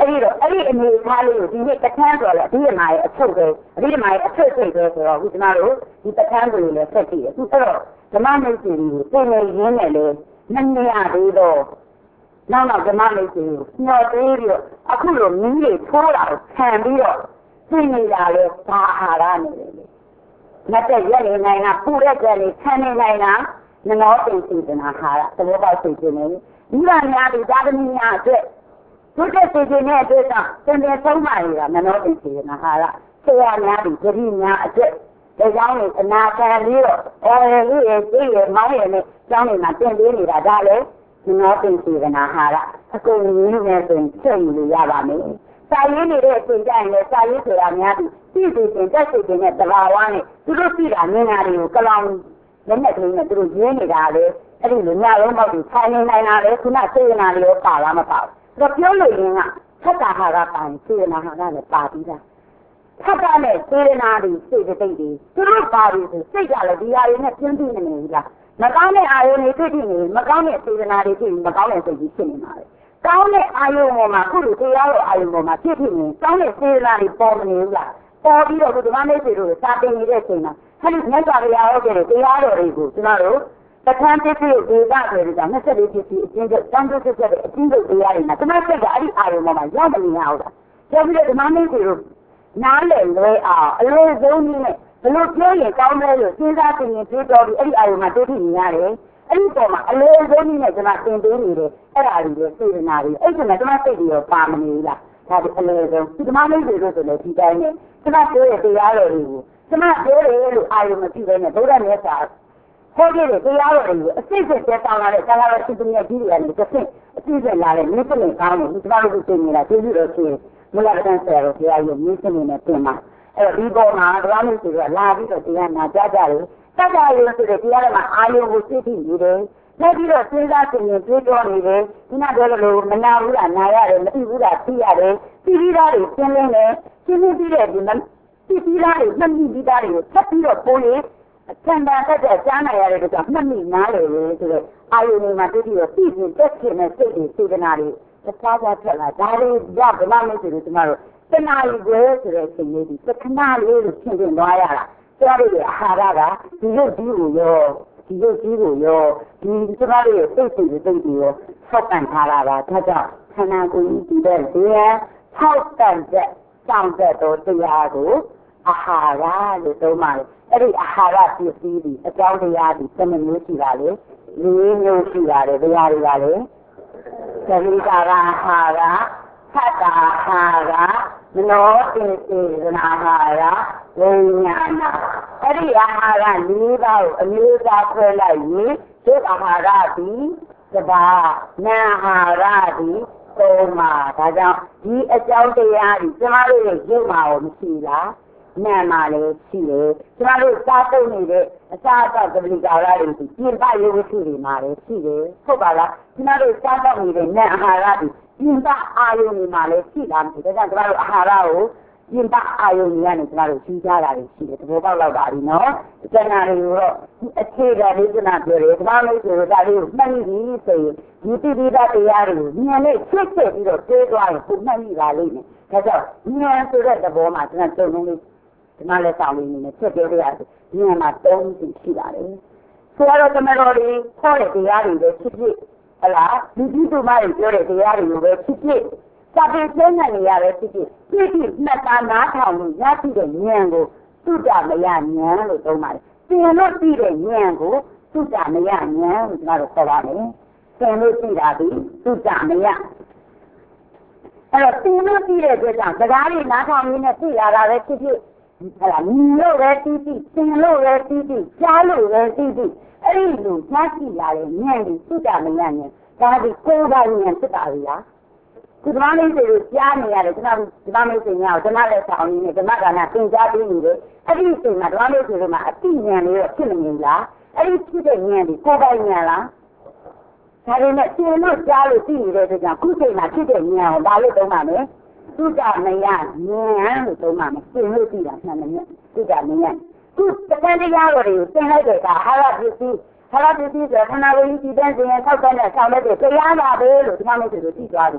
အဲ့ဒီအနေထားလေးကိုဒီနေ့တခန်းဆိုတော့အဒီမာရဲ့အချုပ်ပဲအဒီမာရဲ့အချုပ်စိတ်ပဲဆိုတော့ခုကျမတို့ဒီတခန်းကိုလည်းဆက်ကြည့်ရအခုအဲ့တော့ဓမ္မမိတ်ဆွေတွေကိုပြင်နေရင်းနဲ့လေမနေရသေးတော့နောက်ဓမ္မမိတ်ဆွေကိုညှော်သေးပြီးတော့အခုလိုမင်းတွေထိုးတာကိုခံပြီးတော့ပြင်နေတာလေဘာအာဟာရနေလေမတ်တဲ့ရက်နေနိုင်တာပူတဲ့ကြံနေခံနေနိုင်တာနနောတင်စီတနာဟာရသဘောပေါက်သိခြင်းနဲ့ဒီကများဒီသာသမီများအတွက်သူတက်စီခြင်းနဲ့အတွက်တော့သင်တယ်ဆုံးပါရတာနနောတင်စီတနာဟာရဆရာများဒီဂရိများအတွက်ဒါကြောင့်လေအနာခံပြီးတော့လေးရဲ့သိရဲ့မောင်းရဲ့နဲ့ကျောင်းနေမှာတင်ပေးနေတာဒါလေနနောတင်စီတနာဟာရအကုန်ရင်းနေဆိုရင်ချက်ယူလို့ရပါမယ်စာရင်းနေတဲ့အချိန်ကျရင်လည်းစာရင်းဆိုတာများပြီးသိသိချင်းတက်စီခြင်းနဲ့တဘာဝနဲ့သူတို့သိတာမြင်တာတွေကိုကလောင်လက်နဲ့ကလေးနဲ့သူတို့ရင်းနေတာလေအဲ့ဒီလိုညလုံးပေါက်ပြီးထိုင်နေနိုင်တာလေခုနစေနာလေးရောပါလားမပါဘူးသူပြောလို့ရင်းကသတ္တဟာရပိုင်စေနာဟာရနဲ့ပါပြီးသားသတ္တနဲ့စေနာတွေစိတ်တိတ်တွေသူတို့ပါပြီးဆိုစိတ်ကလည်းဒီဟာတွေနဲ့ပြင်းပြင်းနေနေလားမကောင်းတဲ့အာယုန်တွေတွေ့နေမကောင်းတဲ့စေနာတွေတွေ့မကောင်းတဲ့စိတ်ကြီးဖြစ်နေမှာလေကောင်းတဲ့အာယုန်ပေါ်မှာခုလိုတရားတော်အာယုန်ပေါ်မှာဖြစ်နေကောင်းတဲ့စေနာတွေပေါ်မနေဘူးလားပေါ်ပြီးတော့ဒီမမေးစီတို့စာတင်နေတဲ့အချိန်မှာအဲ့ဒီမြတ်စွာဘုရားဟောခဲ့တဲ့တရားတော်တွေကိုကျွန်တော်တို့ပဋ္ဌာန်းဖြစ်ဖြစ်ဒေသတွေကြောင့်24ဖြစ်ဖြစ်အချင်းချင်းတန်ဖိုးဖြစ်တဲ့အချင်းချင်းတရားတွေမှာကျွန်တော်စိတ်ကအဲ့ဒီအာရုံပေါ်မှာရောက်မနေရဘူးလားပြောပြီးတော့ဒီမမေးစီတို့နားလည်လွဲအောင်အလိုဆုံးနည်းနဲ့ဘလို့ပြောရင်ကောင်းတယ်လို့စဉ်းစားသိရင်တွေးတော်ပြီးအဲ့ဒီအာရုံမှာတွေးထိနေရတယ်အဲ့ဒီပေါ်မှာအလိုဆုံးနည်းနဲ့ကျွန်တော်သင်ပေးနေတယ်အဲ့ဒါတွေစေတနာတွေအဲ့ဒီမှာကျွန်တော်စိတ်တွေရောပါမနေဘူးလားဒါဒီအလိုဆုံးဒီမမေးစီတို့ဆိုလည်းဒီတိုင်းနဲ့ကျွန်တော်ပြောတဲ့တရားတော်တွေကိုကျွန်မပြောတယ်လို့အာရုံမပြုဘဲနဲ့ဗုဒ္ဓမြတ်စွာဟောခဲ့တဲ့တရားတော်တွေကိုအစစ်စစ်တက်ဆောင်လာတဲ့ဆရာတော်ရှင်သူမြတ်ကြီးတွေကနေတစ်ဆင့်အစစ်စစ်လာတဲ့မြစ်စလင်ကောင်းလို့ကျွန်တော်တို့သိနေတာသိပြီးတော့ရှင်မူလကတန်းဆရာတော်ဘုရားကြီးမြစ်စလင်နဲ့ပြင်မှာအဲ့တော့ဒီပေါ်မှာဗလာလို့ဆိုတော့လာပြီးတော့တရားနာကြကြတယ်တတ်တာရုံဆိုတဲ့တရားတွေမှာအာယုံကိုသိသိနေတယ်နောက်ပြီးတော့စဉ်းစားခြင်းနဲ့တွေးကြောနေတယ်ဒီမှာပြောလို့မနာဘူးလားနာရတယ်မသိဘူးလားသိရတယ်သိပြီးသားတွေရှင်းလင်းတယ်ရှင်းပြီးတဲ့ဒီပြီးသားတွေမှတ်မိပြီးသားတွေကိုဆက်ပြီးတော့ပိုးရင်အထင်သာတတ်တဲ့ကြားနိုင်ရတဲ့ကြောင့်မှတ်မိနားလေပဲဆိုတော့အာယုန်မှာတွေ့ပြီးတော့သိရင်တက်ခြင်းနဲ့စိတ်တွေစေတနာတွေတစ်ခြားခြားထွက်လာဒါတွေရဗမာမျိုးဆိုလို့ကျွန်တော်တို့တဏှာကြီးပဲဆိုတဲ့အချိန်လေးဒီသခဏလေးကိုရှင်းပြသွားရတာကြားရတဲ့အာဟာရကဒီရုပ်ကြီးကိုရောဒီရုပ်ကြီးကိုရောဒီကျွန်တော်တို့ရဲ့စိတ်တွေရောဆောက်ပန်ထားတာပါဒါကြောင့်ခန္ဓာကိုယ်ကြီးတဲ့ဒီရဆောက်တန်တဲ့စောင့်တဲ့တော်တရားကိုအာဟာရလို့သုံးပါတယ်အဲ့ဒီအာဟာရပစ္စည်းဒီအကြောင်းတရားဒီ7မျိုးရှိပါလေ4မျိုးရှိပါတယ်ဘယ်ဟာတွေကလဲသတိကာရအာဟာရသတ္တအာဟာရမနောတင်စေနာအာဟာရဝိညာဏအဲ့ဒီအာဟာရ4ပါးကိုအမျိုးသားခွဲလိုက်ရင်ဒီအာဟာရဒီသဘာနာအာဟာရဒီသုံးပါဒါကြောင့်ဒီအကြောင်းတရားဒီကျမတို့ရဲ့ရုပ်မှာကိုမရှိလားနာမှာလည်းရှိတယ်ကျမတို့စားဖို့နေတဲ့အစားအသောက်ကပလီကာရတွေဒီပြင်ပရုပ်ဝတ္ထုတွေမှာလည်းရှိတယ်ဟုတ်ပါလားကျမတို့စားတော့နေတဲ့နာအာဟာရဒီပြင်ပအာယုန်တွေမှာလည်းရှိလားမရှိဒါကြောင့်ကျမတို့အာဟာရကိုပြင်ပအာယုန်တွေကနေကျမတို့ရှိကြတာတွေရှိတယ်သဘောပေါက်တော့ပါပြီနော်ကျန်တာတွေကိုတော့အခြေခံလေးကျမပြောတယ်ကျမတို့ဆိုတော့ဒါလေးကိုမှတ်မိပြီဆိုရင်ဒီတိတိတရားတွေကိုဉာဏ်နဲ့ချက်ချက်ပြီးတော့တွေးသွားရင်ကိုမှတ်မိပါလိမ့်မယ်ဒါကြောင့်ဉာဏ်ဆိုတဲ့သဘောမှာကျမတုံ့လုံးလေးဒီမှာလည်းဆောင်နေနေချက်ပြောရရတယ်ဉာဏ်မှာ၃ခုရှိပါတယ်ဆိုတော့ကျွန်တော်တို့ခေါ်တဲ့တရားတွေပဲဖြစ်ဖြစ်ဟလားဒီဒီတို့မှပြောတဲ့တရားတွေကိုပဲဖြစ်ဖြစ်စာပေကျမ်းနဲ့နေရပဲဖြစ်ဖြစ်ဖြစ်ဖြစ်မှတ်သားနားထောင်လို့ရရှိတဲ့ဉာဏ်ကိုသုတမယဉာဏ်လို့သုံးပါတယ်သင်လို့သိတဲ့ဉာဏ်ကိုသုတမယဉာဏ်လို့ကျွန်တော်တို့ခေါ်ပါတယ်သင်လို့သိတာဒီသုတမယအဲ့တော့သင်လို့သိတဲ့အတွက်ကြောင့်စကားတွေနားထောင်ရင်းနဲ့သိလာတာပဲဖြစ်ဖြစ်ဟလာမြင်လို့ပဲသိသိသင်လို့ပဲသိသိကြားလို့ပဲသိသိအဲ့ဒီလိုကြားသိလာတဲ့ဉာဏ်ဒီသုတမယဉာဏ်ဒါဒီကိုယ်ပိုင်ဉာဏ်ဖြစ်ပါပြီလားဒီဓမ္မလေးတွေကြားနေရတယ်ကျွန်တော်ဓမ္မလေးတွေညောဓမ္မလက်ဆောင်ရင်းနဲ့ဓမ္မကဏ္ဍသင်ကြားပေးနေတယ်အဲ့ဒီအချိန်မှာဓမ္မလေးတွေမှာအတိဉာဏ်လေးတော့ဖြစ်နေလားအဲ့ဒီဖြစ်တဲ့ဉာဏ်ဒီကိုယ်ပိုင်ဉာဏ်လားဒါပေမဲ့သင်လို့ကြားလို့သိနေတဲ့အတွက်ကြောင့်ခုချိန်မှာဖြစ်တဲ့ဉာဏ်ကိုဘာလို့သုံးပါမလဲသုတမယဉာဏ်လို့သုံးပါမယ်သင်လို့သိတာမှန်တယ်သုတမယခုတကယ်တရားတော်တွေကိုသင်လိုက်တဲ့အခါအာရပစ္စည်းဟာရပစ္စည်းဆိုခန္ဓာကိုယ်ကြီးတည်တဲ့စဉ်ဆောက်တဲ့ဆောက်တဲ့တရားပါပဲလို့ဓမ္မလေးတွေသိသွားပြီ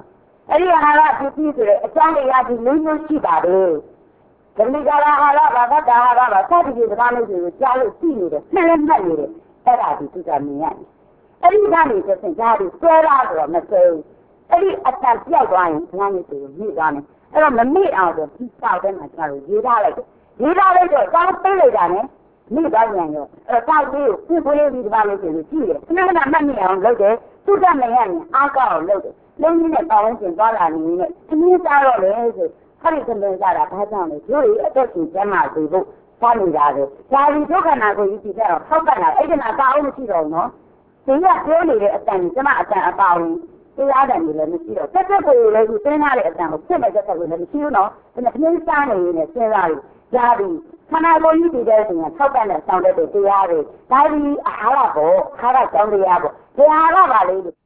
အဲ့ဒီအာဟာရပစ္စည်းဆိုတဲ့အကြောင်းတရားဒီလုံးလုံးရှိပါတယ်ဓမ္မိကာရအာဟာရဘာသာအာဟာရဘာစသဖြင့်ဒီကားလို့ဆိုကြားလို့ရှိနေတယ်နှလည်းမှတ်နေတယ်အဲ့ဒါဒီသူကမြင်ရတယ်အဲ့ဒီကနေဆိုရင်ဒါဒီဆွဲလာဆိုတော့မဆွဲဘူးအဲ့ဒီအတန်ပြောက်သွားရင်ခဏနေဆိုမြည်သွားတယ်အဲ့တော့မမေ့အောင်ဆိုဒီစောက်တဲ့မှာကျွန်တော်တို့ရေးထားလိုက်တယ်ရေးထားလိုက်တော့တောင်းပေးလိုက်တာနဲ့မိသားပြန်ရောအဲ့တော့တောက်လေးကိုဖွင့်ဖွင့်လေးဒီပါလို့ဆိုရင်ကြည့်တယ်ခဏခဏမှတ်မိအောင်လုပ်တယ်သူကမရရင်အားကောက်အောင်လုပ်တယ်လုံးကြီးနဲ့ပေါင်းရှင်သွားလာနေနဲ့အင်းစားတော့လေဆိုခရီးကလေးကြတာဘာကြောင့်လဲကျိုးရီအသက်ရှင်ကျမ်းမာစေဖို့စားနေတာလေဒါဒီဒုက္ခနာကိုကြီးကြည့်တော့ထောက်ပတ်လာအဲ့ဒီမှာစာအုပ်မရှိတော့ဘူးနော်ဒီကပြောနေတဲ့အတန်ကျမအတန်အပါဝင်တရားတယ်လည်းမရှိတော့တက်တက်ကိုလည်းသူသိထားတဲ့အတန်ကိုဖြစ်မဲ့တက်တက်ကိုလည်းမရှိဘူးနော်ဒါနဲ့ပြင်းစားနေနေစဉ်းစားပြီးကြားပြီးခန္ဓာကိုယ်ကြီးတည်တဲ့ဆိုရင်ထောက်ပတ်နဲ့ဆောင်းတဲ့တရားတွေဒါဒီအာဟာရပေါ့အာဟာရကြောင်းတရားပေါ့ဒီအာဟာရပါလေ